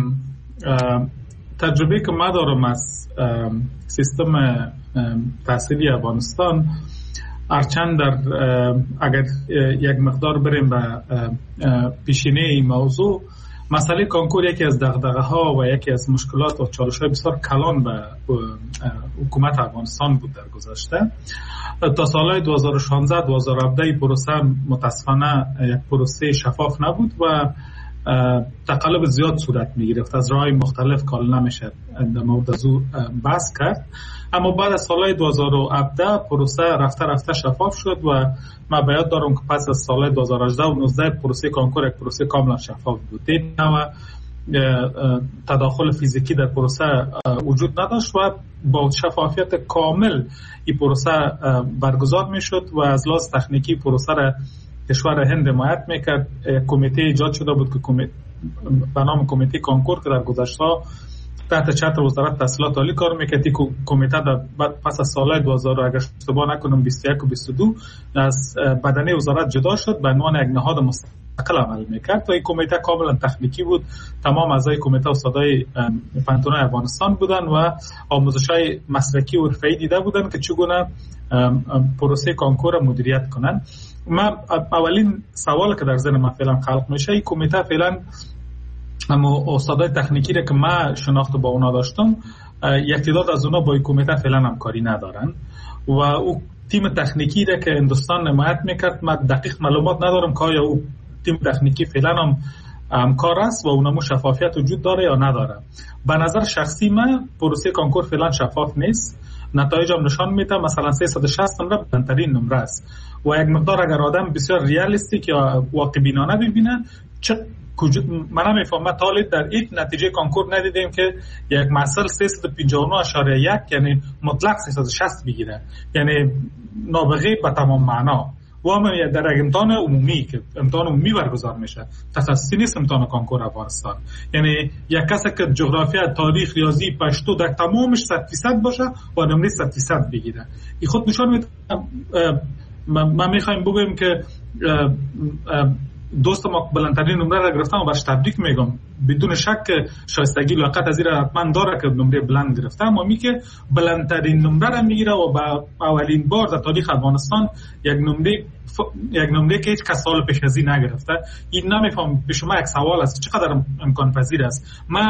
تجربه که ما دارم از سیستم تحصیلی افغانستان، هرچند در اگر یک مقدار بریم به پیشینه این موضوع، مسئله کنکور یکی از دغدغه ها و یکی از مشکلات و چالش های بسیار کلان به حکومت افغانستان بود در گذشته. تا سالهای دو هزار و شانزده دو هزار و هفده پروسه متاسفانه یک پروسه شفاف نبود و تقلب زیاد صورت می گرفت. از راه‌های مختلف کال نمیشه در مورد از او بحث کرد. اما بعد از سالهای دو هزار و هفده پروسه رفته رفته شفاف شد و من باید دارم که پس از سالهای دو هزار و هجده و نوزده پروسه کنکور یک پروسه کاملا شفاف بود. و تداخل فیزیکی در پروسه وجود نداشت و با شفافیت کامل این پروسه برگزار میشد و از لحاظ تکنیکی پروسه را کشور هند حمایت میکرد. کمیته ایجاد شده بود که به نام کمیته کانکور که در گذشته تحت چتر وزارت تحصیلات عالی کار میکرد. کمیته در پس از سال دو هزار اگر اشتباه نکنم بیست و یک و بیست و دو از بدنه وزارت جدا شد به عنوان یک نهاد مستقل عمل میکرد و این کمیته کاملا تکنیکی بود. تمام اعضای کمیته استادای پانتونای افغانستان بودن و آموزش‌های مسلکی و حرفه‌ای دیده بودن که چگونه پروسه کانکور مدیریت کنن. من اولین سوال که در ذهن من فعلا خلق میشه، این کمیته فعلا اما استادای تکنیکی را که من شناخت با اونا داشتم، یک تعداد از اونا با این کمیته فعلا همکاری ندارن و او تیم تکنیکی را که هندوستان حمایت میکرد من دقیق معلومات ندارم که آیا او تیم تکنیکی فعلا هم همکار است و اونمو شفافیت وجود داره یا نداره. به نظر شخصی من پروسه کانکور فعلا شفاف نیست. نتایج هم نشان میده مثلا سیصد و شصت نمره بلندترین نمره است و یک مقدار اگر آدم بسیار ریالیستیک یا واقع بینانه ببینه چه من نمیفهمم تا حالا در این نتیجه کانکور ندیدیم که یک محصل سیصد و پنجاه و نه اشاره یک یعنی مطلق سیصد و شصت بگیره، یعنی نابغه به تمام معنا. و هم در یک امتحان عمومی که امتحان عمومی برگزار میشه، تخصصی نیست امتحان کانکور افغانستان، یعنی یک کسی که جغرافیا، تاریخ، ریاضی، پشتو در تمامش صد درصد باشه و نمره صد درصد بگیره. این خود نشان میده. من میخوایم بگم که دوست ما بلندترین نمره را گرفتم و برش تبریک میگم. بدون شک شایستگی لیاقت از این حتما داره که نمره بلند گرفتم و می که بلندترین نمره را میگیره و با اولین بار در تاریخ افغانستان یک نمره ف... یک نمره که هیچ کس سال پیش از این نگرفته. این نمیفهم به شما یک سوال است چقدر امکان پذیر است. من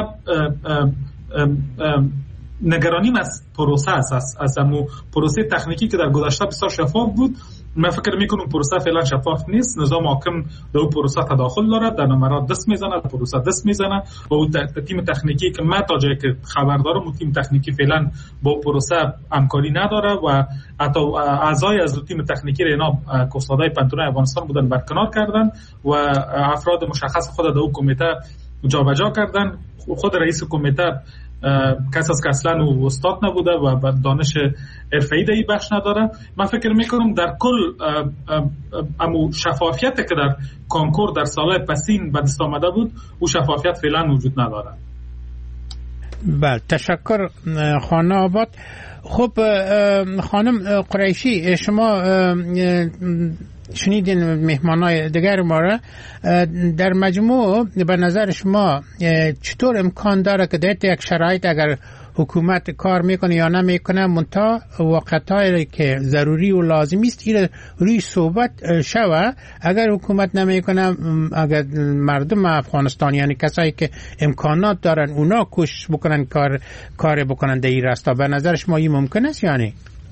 نگرانیم از پروسه است، از از امو پروسه تکنیکی که در گذشته بسیار شفاف بود. من فکر میکنم پروسه فعلا شفاف نیست. نظام حاکم در اون پروسه تداخل دارد، در نمرات دست میزنه، پروسه دست میزنه و اون تیم تکنیکی که من تا جایی که خبر دارم اون تیم تکنیکی فعلا با پروسه همکاری نداره و حتی اعضای از تیم تکنیکی را اینا استادای پانتونای افغانستان بودن برکنار کردن و افراد مشخص خود در اون کمیته جابجا کردن. خود رئیس کمیته کس از که اصلا او استاد نبوده و دانش حرفه‌ای در این بخش نداره. من فکر میکنم در کل امو شفافیت که در کانکور در سالهای پسین به دست آمده بود او شفافیت فعلا وجود نداره. بله تشکر خانم آباد. خب خانم قریشی شما شنیدین مهمانای دیگر ما را، در مجموع به نظر شما چطور امکان داره که در یک شرایط اگر حکومت کار میکنه یا نمیکنه منتها وقتایی که ضروری و لازمی است این روی صحبت شوه، اگر حکومت نمیکنه اگر مردم افغانستان یعنی کسایی که امکانات دارن اونا کوشش بکنن کار کار بکنن در این راستا، به نظر شما این ممکن است یعنی؟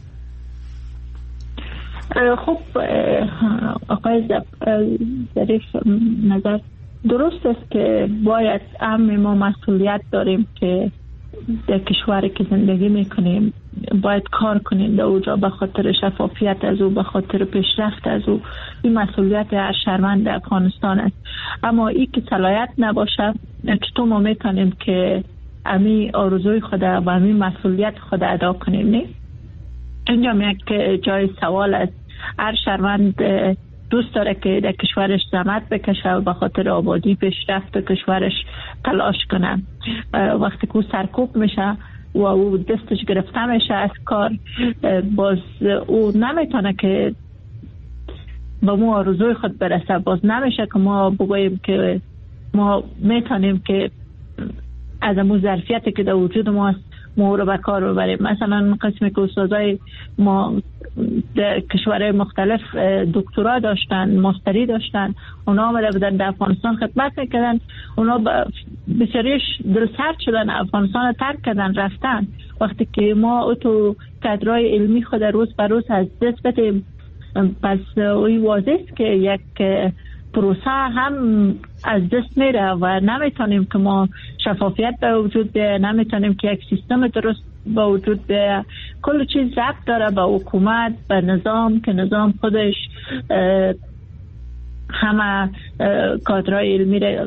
خب آقای ظریف نظر درست است که باید هم ما مسئولیت داریم که در کشوری که زندگی میکنیم باید کار کنیم در اونجا به خاطر شفافیت از او، به خاطر پیشرفت از او. این مسئولیت هر شهروند افغانستان است. اما این که صلاحیت نباشه چطور ما میتونیم که امی آرزوی خود و امی مسئولیت خود ادا کنیم؟ نه اینجا یک جای سوال است. هر شهروند دوست داره که در کشورش زحمت بکشه و به خاطر آبادی پیشرفت کشورش تلاش کنه. وقتی که او سرکوب میشه و او دستش گرفته میشه از کار، باز او نمیتونه که با ما آرزوی خود برسه. باز نمیشه که ما بگوییم که ما میتونیم که از امو ظرفیتی که در وجود ما ما رو به کار ببریم. مثلا قسمی که استادای ما در کشورهای مختلف دکترا داشتن، ماستری داشتن، اونا آمده بودن در افغانستان خدمت میکردن، اونا بسیاریش دلسرد شدن، افغانستان ترک کردن رفتن. وقتی که ما اتو کادرای علمی خود روز به روز از دست بدیم، پس اوی واضح است که یک پروسه هم از دست میره و نمیتونیم که ما شفافیت به وجود بیه، نمیتونیم که یک سیستم درست به وجود بیه. کل چیز ربط داره به حکومت، به نظام که نظام خودش همه کادرهای علمی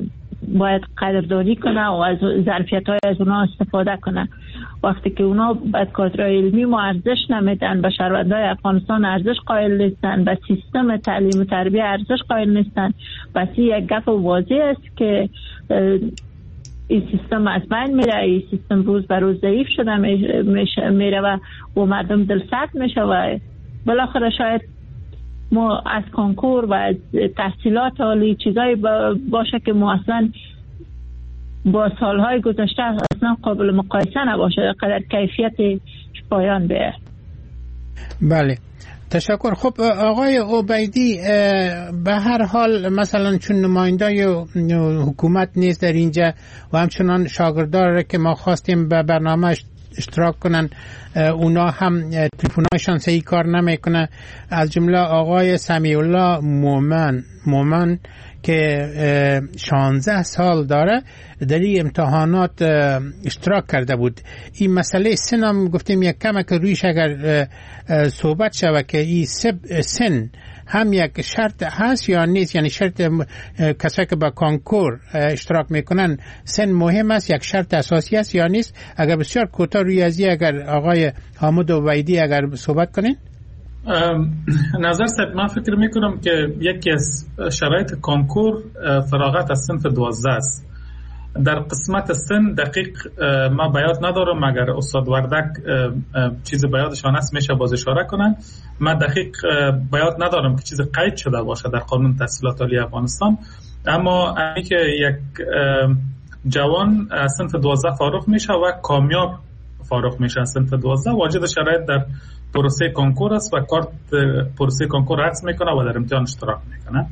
باید قدردانی کنه و از ظرفیت های از اونا استفاده کنه. وقتی که اونا به کادرهای علمی ما ارزش نمیدن، به شهروندای افغانستان ارزش قائل نیستن، به سیستم تعلیم و تربیه ارزش قائل نیستن، پس یک گپ واضح است که این سیستم از بین میره. این سیستم روز به روز ضعیف شده میره و و مردم دلسرد میشه و بالاخره شاید ما از کنکور و از تحصیلات عالی چیزایی باشه که ما اصلا با سالهای گذشته اصلا قابل مقایسه نباشه، قدر کیفیت پایان بیه. بله تشکر. خب آقای عبیدی، به هر حال مثلا چون نمایندای حکومت نیست در اینجا و همچنان شاگردار که ما خواستیم به برنامه اشتراک کنن اونا هم تلفن‌هاشون صحیح کار نمیکنه، از جمله آقای سمیع الله مومن مومن که شانزده سال داره در این امتحانات اشتراک کرده بود. این مسئله سن هم گفتیم یک کم که رویش اگر صحبت شود که این سن هم یک شرط هست یا نیست، یعنی شرط کسایی که با کانکور اشتراک میکنن سن مهم است، یک شرط اساسی است یا نیست؟ اگر بسیار کوتاه روی ازی اگر آقای حامد عبیدی اگر صحبت کنین. نظر صاحب، من فکر میکنم که یکی از شرایط کانکور فراغت از صنف دوازده است. در قسمت سن دقیق ما بیاد ندارم، مگر استاد وردک چیز بیادشان است میشه باز اشاره کنن. من دقیق بیاد ندارم که چیز قید شده باشه در قانون تحصیلات عالی افغانستان، اما امی که یک جوان از صنف دوازده فارغ میشه و کامیاب فارغ میشه از صنف دوازده، واجد شرایط در پروسه کنکور است و کارت پروسه کنکور عکس میکنه و در امتحان اشتراک میکنه.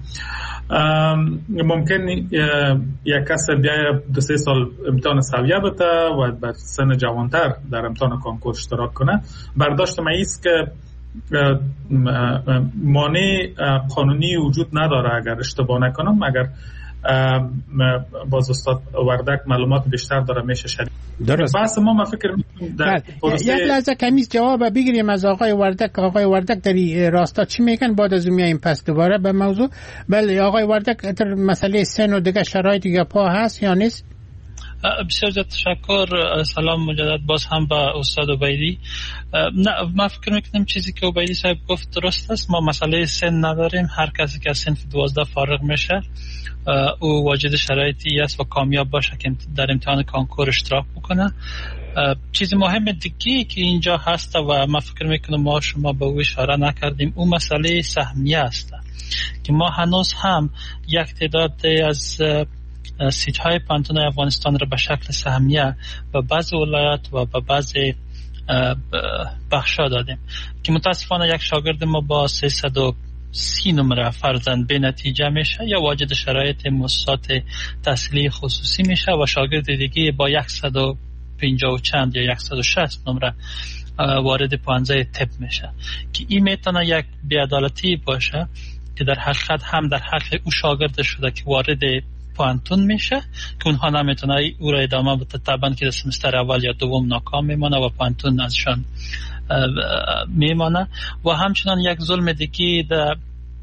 ممکن یک کس بیای دو سه سال امتحان سویه بده و بر سن جوانتر در امتحان کنکور اشتراک کنه. برداشت من ایست که مانع قانونی وجود نداره اگر اشتباه نکنم، اگر باز استاد وردک معلومات بیشتر داره میشه شدید. درست. بحث ما من فکر میکنم در پروسه یک لحظه کمیز جواب بگیریم از آقای وردک. آقای وردک در راستا چی میگن بعد از میایم پس دوباره به موضوع. بله آقای وردک، در مسئله سن و دیگه شرایط دیگه پا هست یا نیست؟ بسیار زیاد تشکر. سلام مجدد باز هم به استاد عبیدی. نه ما فکر میکنم چیزی که عبیدی صاحب گفت درست است. ما مسئله سن نداریم، هر کسی که از صنف دوازده فارغ میشه او واجد شرایطی است و کامیاب باشه که در امتحان کانکور اشتراک بکنه. چیز مهم دیگه که اینجا هست و ما فکر میکنم ما شما به او اشاره نکردیم، اون مسئله سهمیه است که ما هنوز هم یک تعداد از سیت های پانتون افغانستان را به شکل سهمیه و بعضی ولایت و به بعضی بخشا دادیم که متاسفانه یک شاگرد ما با سیصد و سی نمره فرزند به نتیجه میشه یا واجد شرایط مؤسسات تحصیلی خصوصی میشه و شاگرد دیگه با صد و پنجاه و چند یا صد و شصت نمره وارد پانزده تپ میشه که این میتونه یک بی‌عدالتی باشه که در حقیقت هم در حق او شاگرد شده که وارد پانتون میشه که اونها نمیتونه او را ادامه بده، طبعا که در سمستر اول یا دوم ناکام میمونه و پانتون ازشان میمانه. و همچنان یک ظلم دیگه در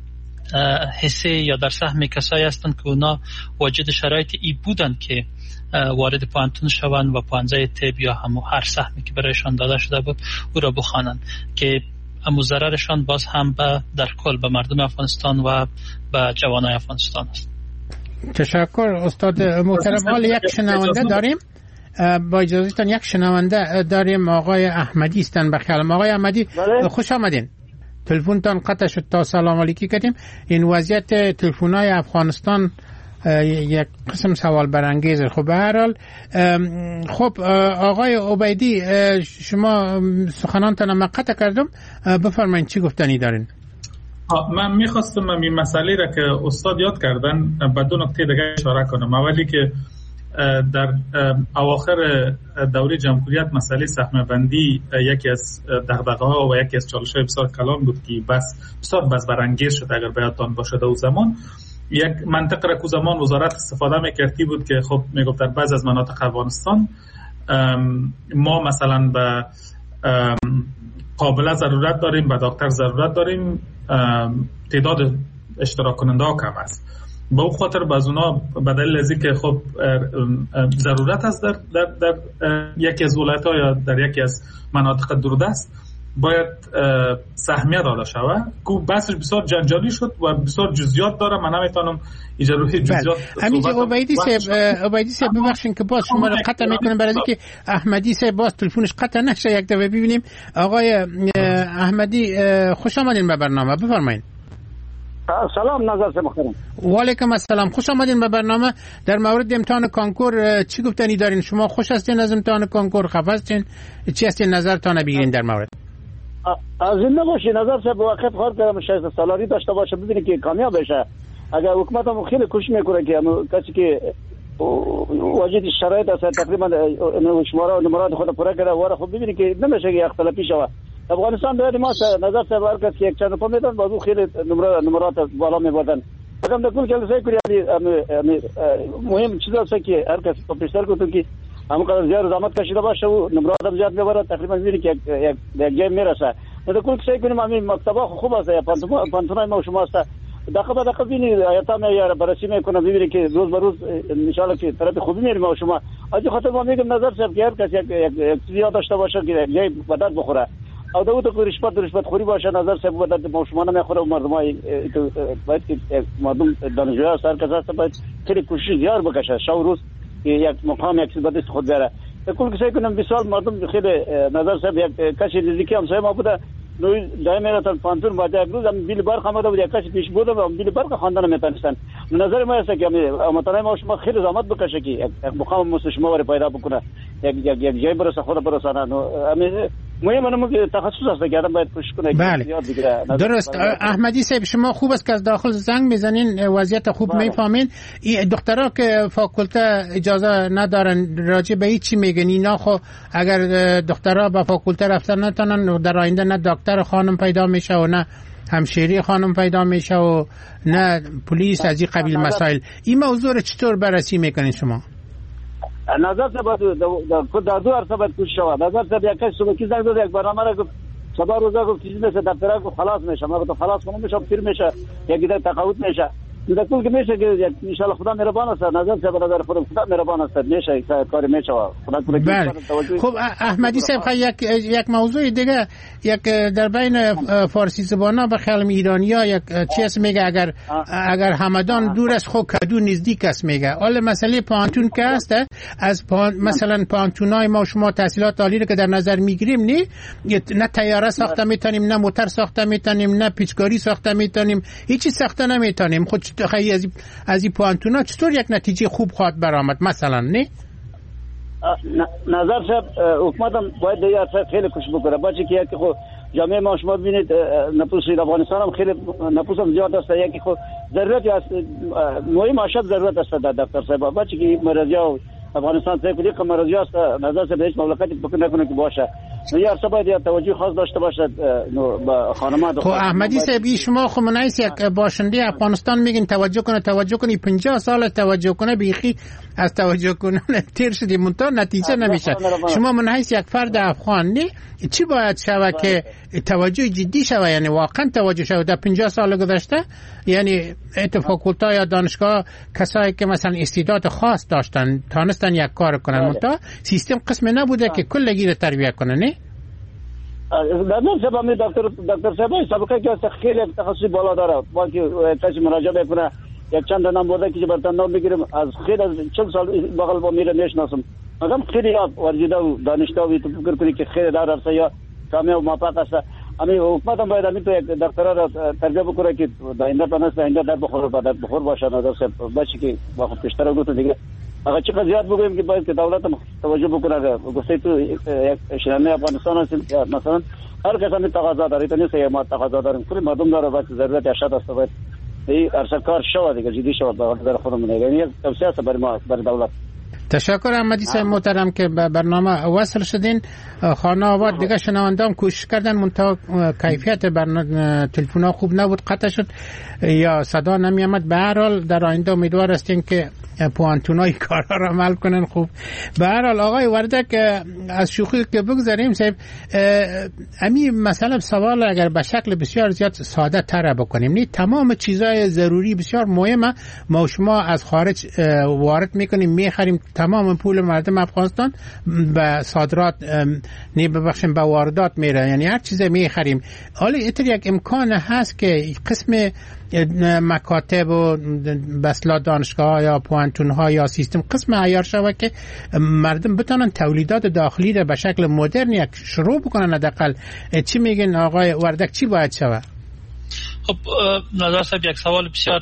حصه یا در سهم کسایی هستند که اونا واجد شرایط ای بودند که وارد پانتون شوند و پانزده تب یا همو هر سهمی که برایشان داده شده بود او را بخوانند که امو ضررشان باز هم به در کل به مردم افغانستان و به جوانای افغانستان است. تشکر استاد محترم. حال یک شنونده داریم، با اجازهتون یک شنونده داریم، آقای احمدی هستن به خیالم. آقای احمدی خوش آمدین. تلفنتان قطع شد تا سلام علیکی کردیم. این وضعیت تلفن‌های افغانستان یک قسم سوال برانگیزه. خب به هر حال خب آقای عبیدی شما سخنانتان من قطع کردم، بفرمایید چی گفتنی دارین؟ من میخواستم این مسئله را که استاد یاد کردن به دو نکته دیگه اشاره کنم. اولی که در اواخر دوره جمهوریت مسئله سهم بندی یکی از دغدغه‌ها و یکی از چالش‌های بسیار کلان بود که بس بسیار بس برانگیز شد. اگر بیادتان باشه او زمان یک منطقه را که زمان وزارت استفاده میکردی بود که خب میگفت در بعض از مناطق افغانستان ما مثلا به قابله ضرورت داریم، به دکتر ضرورت داریم، تعداد اشتراک کننده ها کم است. به خاطر باز اونا به دلیل از اینکه خب ضرورت است در در در یکی از ولایت‌ها یا در یکی از مناطق دوردست باید سهمیه داده شود که بحثش بسیار جنجالی شد و بسیار جزئیات داره. من نمیتونم اینجا روی جزئیات همینجا عبیدی صاحب عبیدی صاحب ببخشید که باز شما رو قطع میکنم برای اینکه احمدی صاحب باز تلفنش قطع نشه. یک دفعه ببینیم آقای احمدی خوش آمدین به برنامه، بفرمایید. سلام نظر محترم. و علیکم السلام، خوش آمدین به برنامه. در مورد امتحان کنکور چی گفتنی دارین؟ شما خوش هستین از امتحان کنکور؟ خفه هستین؟ چی هستین نظرتان بگیرین در مورد؟ از این نباشی نظر صاحب وقت خواهد کردم شایسته سالاری داشته باشه ببینی که کامیاب بشه. اگر حکومت هم خیلی کوشش میکنه که کسی که واجد شرایط است تقریبا شماره و نمرات خود پورا کرده واره خب ببینی که نمیشه که اختلافی شود. افغانستان باید ما نظر صاحب هر کس که یک چند پا میدن بازو خیلی نمرات بالا میبردن. اگر در کل جلسه کری مهم چیز است که هر کس پیشتر کنه که همونقدر زیاد زحمت کشیده باشه و نمرات هم زیاد میبره تقریبا میبینی که یک جای میرسه. در کل سعی کنیم همین مکتبا خوب است یا پانتونای ما شما است دقیقه به دقیقه ببینید آیاتا یا بررسی میکنه ببینید که روز به روز ان شاء الله که طرف خوبی میریم ما شما. از خاطر ما میگم نظر صاحب که هر کس یک یک چیزی داشته باشه که جای بدت بخوره او دو تا رشوت رشوت خوری باشه نظر صاحب بدت ما شما نمیخوره و مردمای باید که مردم دانشجوها سر کسا است باید خیلی کوشش زیاد بکشه شب روز یک مقام یک چیز بدست خود بیاره. کل سعی کنم بیسال مردم خیلی نظر صاحب یک کسی نزدیکی هم ما بوده نوی دائم میرفتن پانتون بعد یک روز هم بیل برق آمده بود یک کسی پیش بود و بیل برق خواندن نمیتونستن. نظر ما است که امتحان ما شما خیلی زحمت بکشه که یک مقام مثل شما وری پیدا بکنه یک یک یک جای برسه خود برسانه. همین مهم منم تخصص است که آدم باید کوشش کنه. بله درست. احمدی صاحب شما خوب است که از داخل زنگ میزنین وضعیت خوب میفهمین. این دخترها که فاکولته اجازه ندارن راجع به چی میگن اینا؟ خب اگر دخترها به فاکولته رفتن نتونن در آینده نه دکتر خانم پیدا میشه و نه همشیری خانم پیدا میشه و نه پلیس از این قبیل مسائل. این موضوع رو چطور بررسی میکنین شما؟ نظر صاحب در دو عرصه باید کوشش شود. نظر صاحب یک کسی صبح کی زنگ داد یک برنامه را گفت صبح روزا گفت چیزی مثل دفتر گفت خلاص میشه. ما گفتم خلاص کنم میشه پیر میشه یک دیگه تقاعد میشه. در کل که میشه که ان شاء الله خدا مهربان است. نظر صاحب نظر خودم خدا مهربان است میشه کار میشه خدا کنه. بله خب احمدی صاحب یک یک موضوع دیگه یک در بین فارسی زبانا و خیلی ایرانی‌ها یک چیز میگه اگر اگر همدان دور است خب کدو نزدیک است میگه. حالا مسئله پانتون که است از پان مثلا پانتونای ما شما تحصیلات عالی رو که در نظر میگیریم نه نه طیاره ساخته میتونیم نه موتور ساخته میتونیم نه پیچکاری ساخته میتونیم هیچی ساخته نمیتونیم. خود خیلی از از این پانتونا چطور یک نتیجه خوب خواهد برآمد مثلا؟ نه نظر صاحب حکومت هم باید دیگه خیلی کوشش بکنه. باشه که یکی خود جامعه ما شما ببینید نفوس افغانستان هم خیلی نفوس هم زیاد است. یکی خود ضرورت است مهم اشد ضرورت است در دفتر صاحب. باشه که مرزیا افغانستان سه کلی که مرزیا است نظر صاحب هیچ مملکتی فکر نکنه که باشه. یا سبا باید توجه خاص داشته باشد با خانم‌ها. خب احمدی صاحب شما خب منایس یک باشنده افغانستان میگین توجه کنه توجه کنی پنجاه سال توجه کنه بیخی از توجه کنه تیر شدی منتها نتیجه نمیشه. شما منایس یک فرد افغان نه چی باید شود که توجه جدی شود یعنی واقعا توجه شود در پنجاه سال گذشته یعنی اتفاقات یا دانشگاه کسایی که مثلا استعداد خاص داشتن تونستن یک کار کنن منتها سیستم قسم نبوده که کلگی رو تربیت کنه. نه در سبب می دکتر دکتر صاحب سابقه که خیلی تخصصی بالا داره با که کسی مراجعه بکنه یک چند نام بوده که برتن نام بگیرم از خیلی از چند سال بغل با میره نشناسم مگم خیلی یاد ورزیده و دانشگاه و تو فکر کنی که خیلی در عرصه یا کامیاب و موفق است. امی حکومت هم باید همین تو یک دکترا را تربیت بکنه که آینده تونست آینده در بخور بعد بخور باشه. نظر صاحب باشه که با خود پیشتر گفت دیگه اگر چقدر زیاد بگویم که باید که دولت هم توجه بکنه. گفته تو یک شنانه افغانستان هست مثلا هر کس هم تقاضا داره تا نیست ما تقاضا داریم کلی مردم داره باید ضرورت اشد است باید این ارسال کار شود دیگه جدی شود به نظر خودم. یعنی یک توصیه است برای ما برای دولت. تشکر احمدی صاحب محترم که به برنامه وصل شدین. خانه آباد دیگه شنوندام کوشش کردن منتها کیفیت برنامه تلفن ها خوب نبود، قطع شد یا صدا نمی آمد. به هر حال در آینده امیدوار هستیم که پوانتونای کارا را عمل کنن. خوب به هر حال آقای وردک از شوخی که بگذاریم صاحب، امی مثلا سوال اگر به شکل بسیار زیاد ساده تر بکنیم، نه تمام چیزای ضروری بسیار مهمه ما شما از خارج وارد میکنیم میخریم، تمام پول مردم افغانستان به صادرات نه ببخشیم به واردات میره، یعنی هر چیز میخریم. حالا اینطور یک امکان هست که قسم مکاتب و بسلا دانشگاه یا پوانتون ها یا سیستم قسم عیار شود که مردم بتونن تولیدات داخلی را به شکل مدرن یک شروع بکنن. حداقل چی میگن آقای وردک، چی باید شود؟ خب نظر صاحب یک سوال بسیار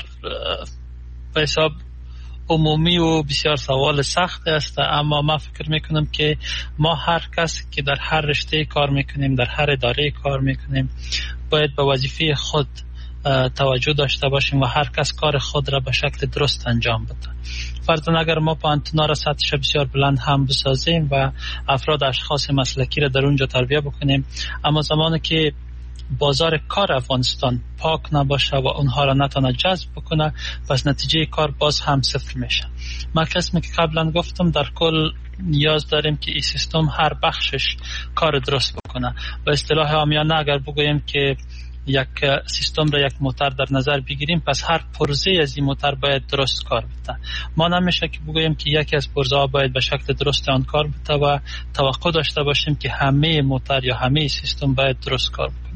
به حساب عمومی و بسیار سوال سخت است، اما من فکر میکنم که ما هر کس که در هر رشته کار میکنیم، در هر اداره کار میکنیم، باید به وظیفه خود توجه داشته باشیم و هر کس کار خود را به شکل درست انجام بده. فرضاً اگر ما پانتونا را سطحش بسیار بلند هم بسازیم و افراد اشخاص مسلکی را در اونجا تربیت بکنیم، اما زمانی که بازار کار افغانستان پاک نباشه و اونها را نتونه جذب بکنه، پس نتیجه کار باز هم صفر میشه. من قسمی که قبلا گفتم در کل نیاز داریم که این سیستم هر بخشش کار درست بکنه. و اصطلاح عامیانه اگر بگوییم که یک سیستم را یک موتور در نظر بگیریم، پس هر پرزه از این موتور باید درست کار بده. ما نمیشه که بگوییم که یکی از پرزه ها باید به شکل درست آن کار بده و توقع داشته باشیم که همه موتور یا همه سیستم باید درست کار بکنه.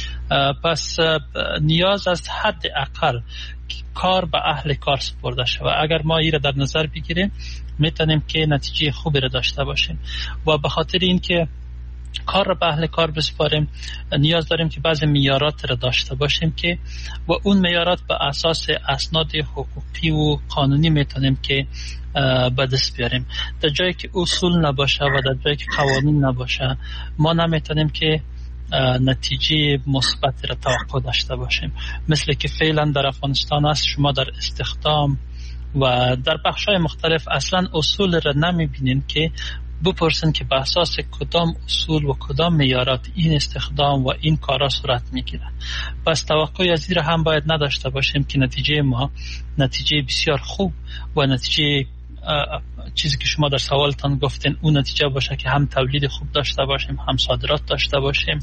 پس نیاز است حد اقل کار به اهل کار سپرده شود. اگر ما این را در نظر بگیریم میتونیم که نتیجه خوبی را داشته باشیم. و به خاطر اینکه کار را به اهل کار بسپاریم، نیاز داریم که بعضی معیارات را داشته باشیم که و اون معیارات به اساس اسناد حقوقی و قانونی میتونیم که به دست بیاریم. در جایی که اصول نباشه و در جایی که قوانین نباشه، ما نمیتونیم که نتیجه مثبت را توقع داشته باشیم. مثل که فعلا در افغانستان است، شما در استخدام و در بخش‌های مختلف اصلا اصول را نمیبینین که بپرسن که به اساس کدام اصول و کدام معیارات این استخدام و این کارا صورت میگیره. پس توقعی از این را هم باید نداشته باشیم که نتیجه ما نتیجه بسیار خوب و نتیجه چیزی که شما در سوالتان گفتین اون نتیجه باشه که هم تولید خوب داشته باشیم، هم صادرات داشته باشیم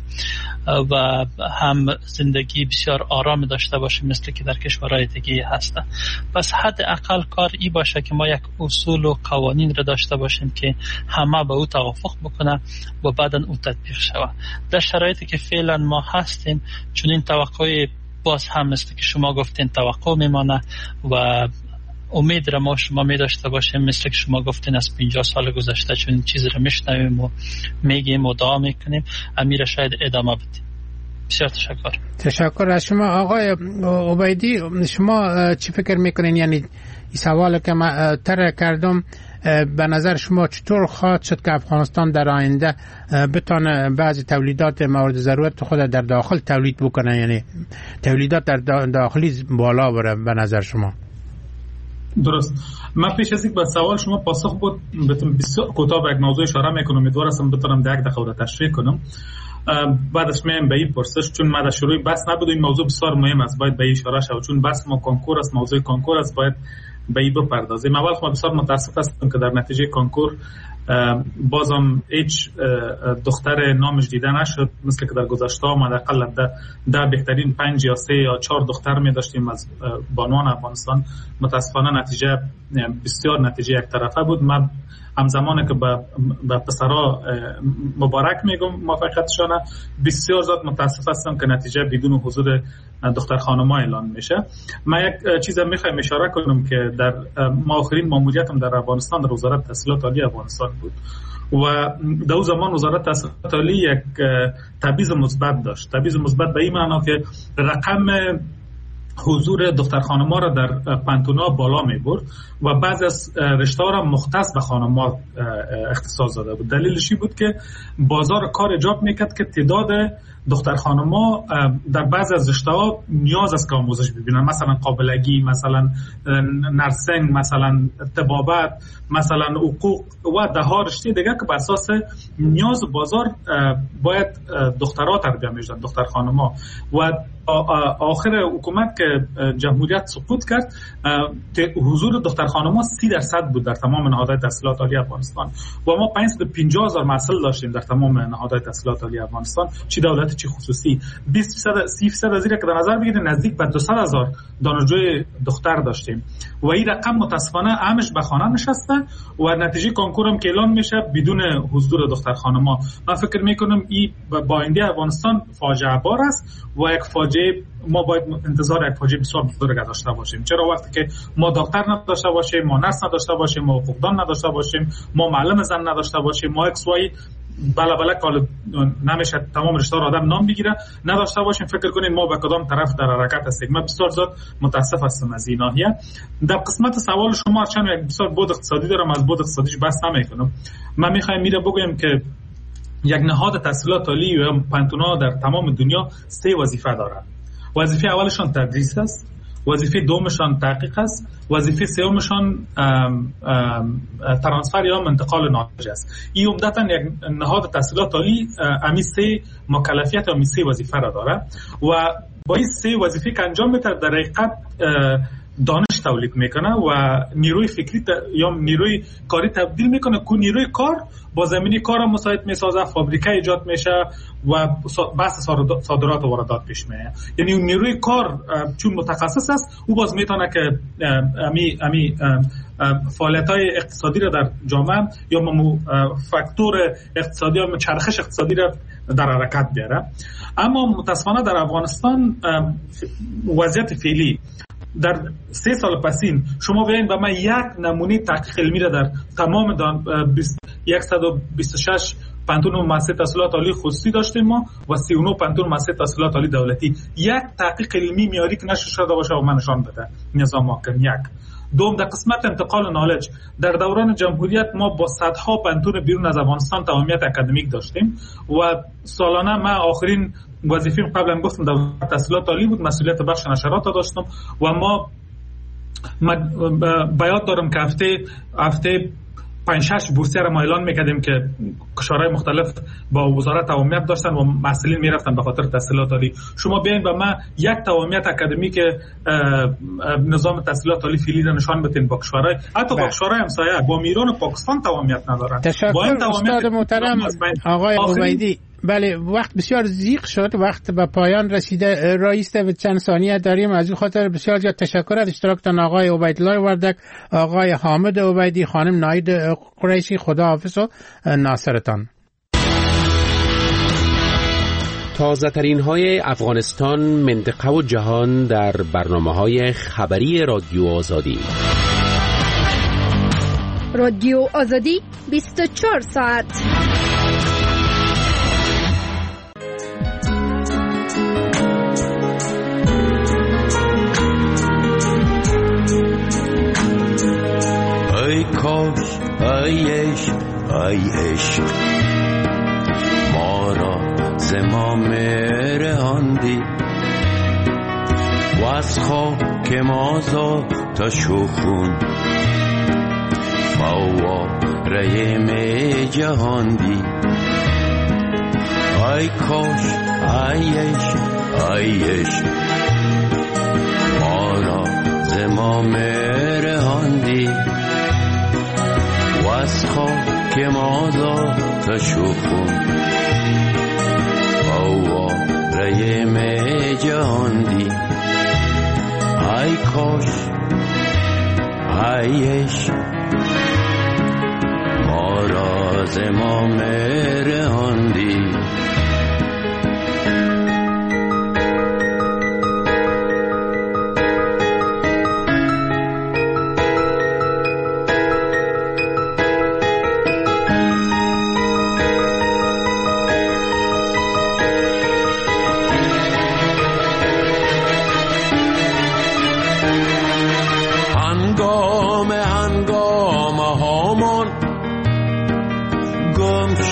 و هم زندگی بسیار آرام داشته باشیم مثل که در کشورهای دیگه هسته. پس حد اقل کار ای باشه که ما یک اصول و قوانین را داشته باشیم که همه به او توافق بکنه و بعدا او تطبیق شود. در شرایطی که فعلا ما هستیم، چون این توقع باز هم مثل که شما گفتین توقع میمانه و امید را ما شما می داشته باشیم مثل که شما گفتین از پنجاه سال گذشته چون این چیز را میشنویم و میگیم و دعا میکنیم، امیر شاید ادامه بدیم. بسیار تشکر. تشکر از شما آقای عبیدی. شما چی فکر میکنین؟ یعنی این سوال که من طرح کردم به نظر شما چطور خواهد شد که افغانستان در آینده بتونه بعضی تولیدات مورد ضرورت خود در داخل تولید بکنه، یعنی تولیدات در داخلی بالا بره به نظر شما؟ درست. من پیش از اینکه به سوال شما پاسخ بود بتونم بسیار کوتاه به یک موضوع اشاره میکنم، امیدوار هستم بتونم در یک دقیقه تشریح کنم. بعدش میام به این پرسش، چون ما در شروع بحث نبود این موضوع بسیار مهم است، باید به این اشاره شود چون بحث ما کنکور است، موضوع کنکور است، باید به این بپردازیم. اول ما بسیار متاسف هستم که در نتیجه کنکور بازم هیچ دختر نامش دیده نشد مثل که در گذشته آمد. حداقل در بهترین پنج یا سه یا چهار دختر می داشتیم از بانوان افغانستان. متاسفانه نتیجه بسیار نتیجه یک طرفه بود. من همزمان که به پسرها مبارک میگم موفقیتشان، بسیار زیاد متاسف هستم که نتیجه بدون حضور دختر خانم‌ها اعلان میشه. من یک چیز میخوایم اشاره کنم که در ما آخرین ماموریتم در افغانستان در وزارت تحصیلات عالی افغانستان بود و در اون زمان وزارت تحصیلات عالی یک تبعیض مثبت داشت. تبعیض مثبت به این معنا که رقم حضور دختر خانم‌ها را در پانتونا بالا می‌برد و بعضی از رشته‌ها را مختص به خانم‌ها اختصاص داده بود. دلیلش بود که بازار کار ایجاب می‌کرد که تعداد دختر خانم‌ها در بعضی از رشته‌ها نیاز است که آموزش ببینن، مثلا قابلگی، مثلا نرسنگ، مثلا طبابت، مثلا حقوق و ده ها رشته دیگه که بر اساس نیاز بازار باید دخترها تربیت می‌شدن، دختر خانم‌ها. و آخر حکومت که جمهوریت سقوط کرد، حضور دختر خانم‌ها سی درصد بود در تمام نهادهای تحصیلات عالی افغانستان و ما پانصد و پنجاه هزار محصل داشتیم در تمام نهادهای تحصیلات عالی افغانستان، چه دولتی چه خصوصی. بیست درصد سی درصد از این که در نظر بگیرید نزدیک به دویست هزار دانشجوی دختر داشتیم و این رقم متاسفانه همش به خانه نشسته و نتیجه کنکور هم که اعلان میشه بدون حضور دختر خانم‌ها. من فکر میکنم این با آینده افغانستان فاجعه بار است و یک فاجعه ما باید انتظار یک فاجعه بسیار بزرگ داشته باشیم. چرا وقتی که ما دکتر نداشته باشیم، ما نرس نداشته باشیم، ما حقوقدان نداشته باشیم، ما معلم زن نداشته باشیم، ما اکس وای بالا بالا کال نمیشه تمام رشته را آدم نام بگیره نداشته باشیم، فکر کنین ما به کدام طرف در حرکت هستیم. من بسیار زیاد متاسف هستم از این ناحیه. در قسمت سوال شما چند یک بسیار بود اقتصادی دارم، از بود اقتصادیش بحث نمیکنم. من میخوایم میره بگم که یک نهاد تحصیلات عالی یا پانتونا در تمام دنیا سه وظیفه داره. وظیفه اولشان تدریس است، وظیفه دومشان تحقیق است، وظیفه سومشان ترانسفر یا انتقال نالج است. این عمدتاً یک نهاد تحصیلات عالی امی سه مکلفیت یا امی سه وظیفه را داره و با این سه وظیفه که انجام میده در حقیقت دانش تولید میکنه و نیروی فکری یا نیروی کاری تبدیل میکنه که نیروی کار با زمینی کار مساعد میسازه، فابریکه ایجاد میشه و بحث صادرات و واردات پیش میاد. یعنی اون نیروی کار چون متخصص است او باز میتونه که امی امی فعالیت‌های اقتصادی را در جامعه یا فاکتور اقتصادی یا چرخش اقتصادی را در حرکت بیاره. اما متاسفانه در افغانستان وضعیت فعلی در سه سال پسین شما بیاین و من یک نمونه تحقیق علمی را در تمام صد و بیست و شش پانتون مؤسسه تحصیلات عالی خصوصی داشتیم ما و سی و نه پانتون مؤسسه تحصیلات عالی دولتی. یک تحقیق علمی معیاری که نشر شده باشه و من نشان بده نظام محکم. یک دوم در قسمت انتقال نالج در دوران جمهوریت ما با صدها پانتون بیرون از افغانستان تمامیت اکادمیک داشتیم و سالانه من آخرین وظیفه‌ام قبلا گفتم در تحصیلات عالی بود، مسئولیت بخش نشرات داشتم و ما بیاد دارم که هفته هفته پنج شش بورسیه را ما اعلان میکردیم که کشورهای مختلف با وزارت تمامیت داشتن و محصلین میرفتن به خاطر تحصیلات عالی. شما بیاین و ما یک تمامیت اکادمیک نظام تحصیلات عالی فعلی را نشان بدین با کشورهای حتی با کشورهای همسایه با ایران و پاکستان تمامیت ندارن. تشکر استاد محترم آقای عبیدی. بله وقت بسیار زیق شد، وقت به پایان رسیده. رئیس و چند ثانیه داریم، از این خاطر بسیار زیاد تشکر از اشتراکتان آقای عبیدالله وردک، آقای حامد عبیدی، خانم ناهید قریشی. خدا حافظ و ناصرتان. تازه ترین های افغانستان، منطقه و جهان در برنامه های خبری رادیو آزادی. رادیو آزادی بیست و چهار ساعت. ای کاش ای عشق ای عشق ما را ز ما مرهاندی و از خاک ما تا شخون فواره می جهاندی. ای کاش ای عشق ای عشق ما را ز ما مرهاندی و از خاک ما تا شخون فواره می جهاندی. ای کاش ای عشق ما را ز ما مرهاندی.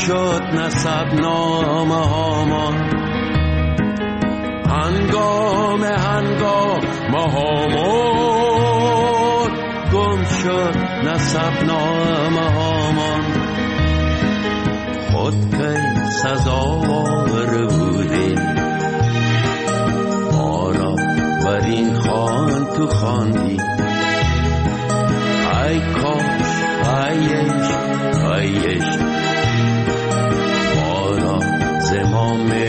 شد نسب نامه هامان، هنگام هنگام هامان گم شد نسب نامه هامان. خود که سزاوار بودی ما را بر این خوان تو خواندی. ای کاش ایش ایش ما را ز ما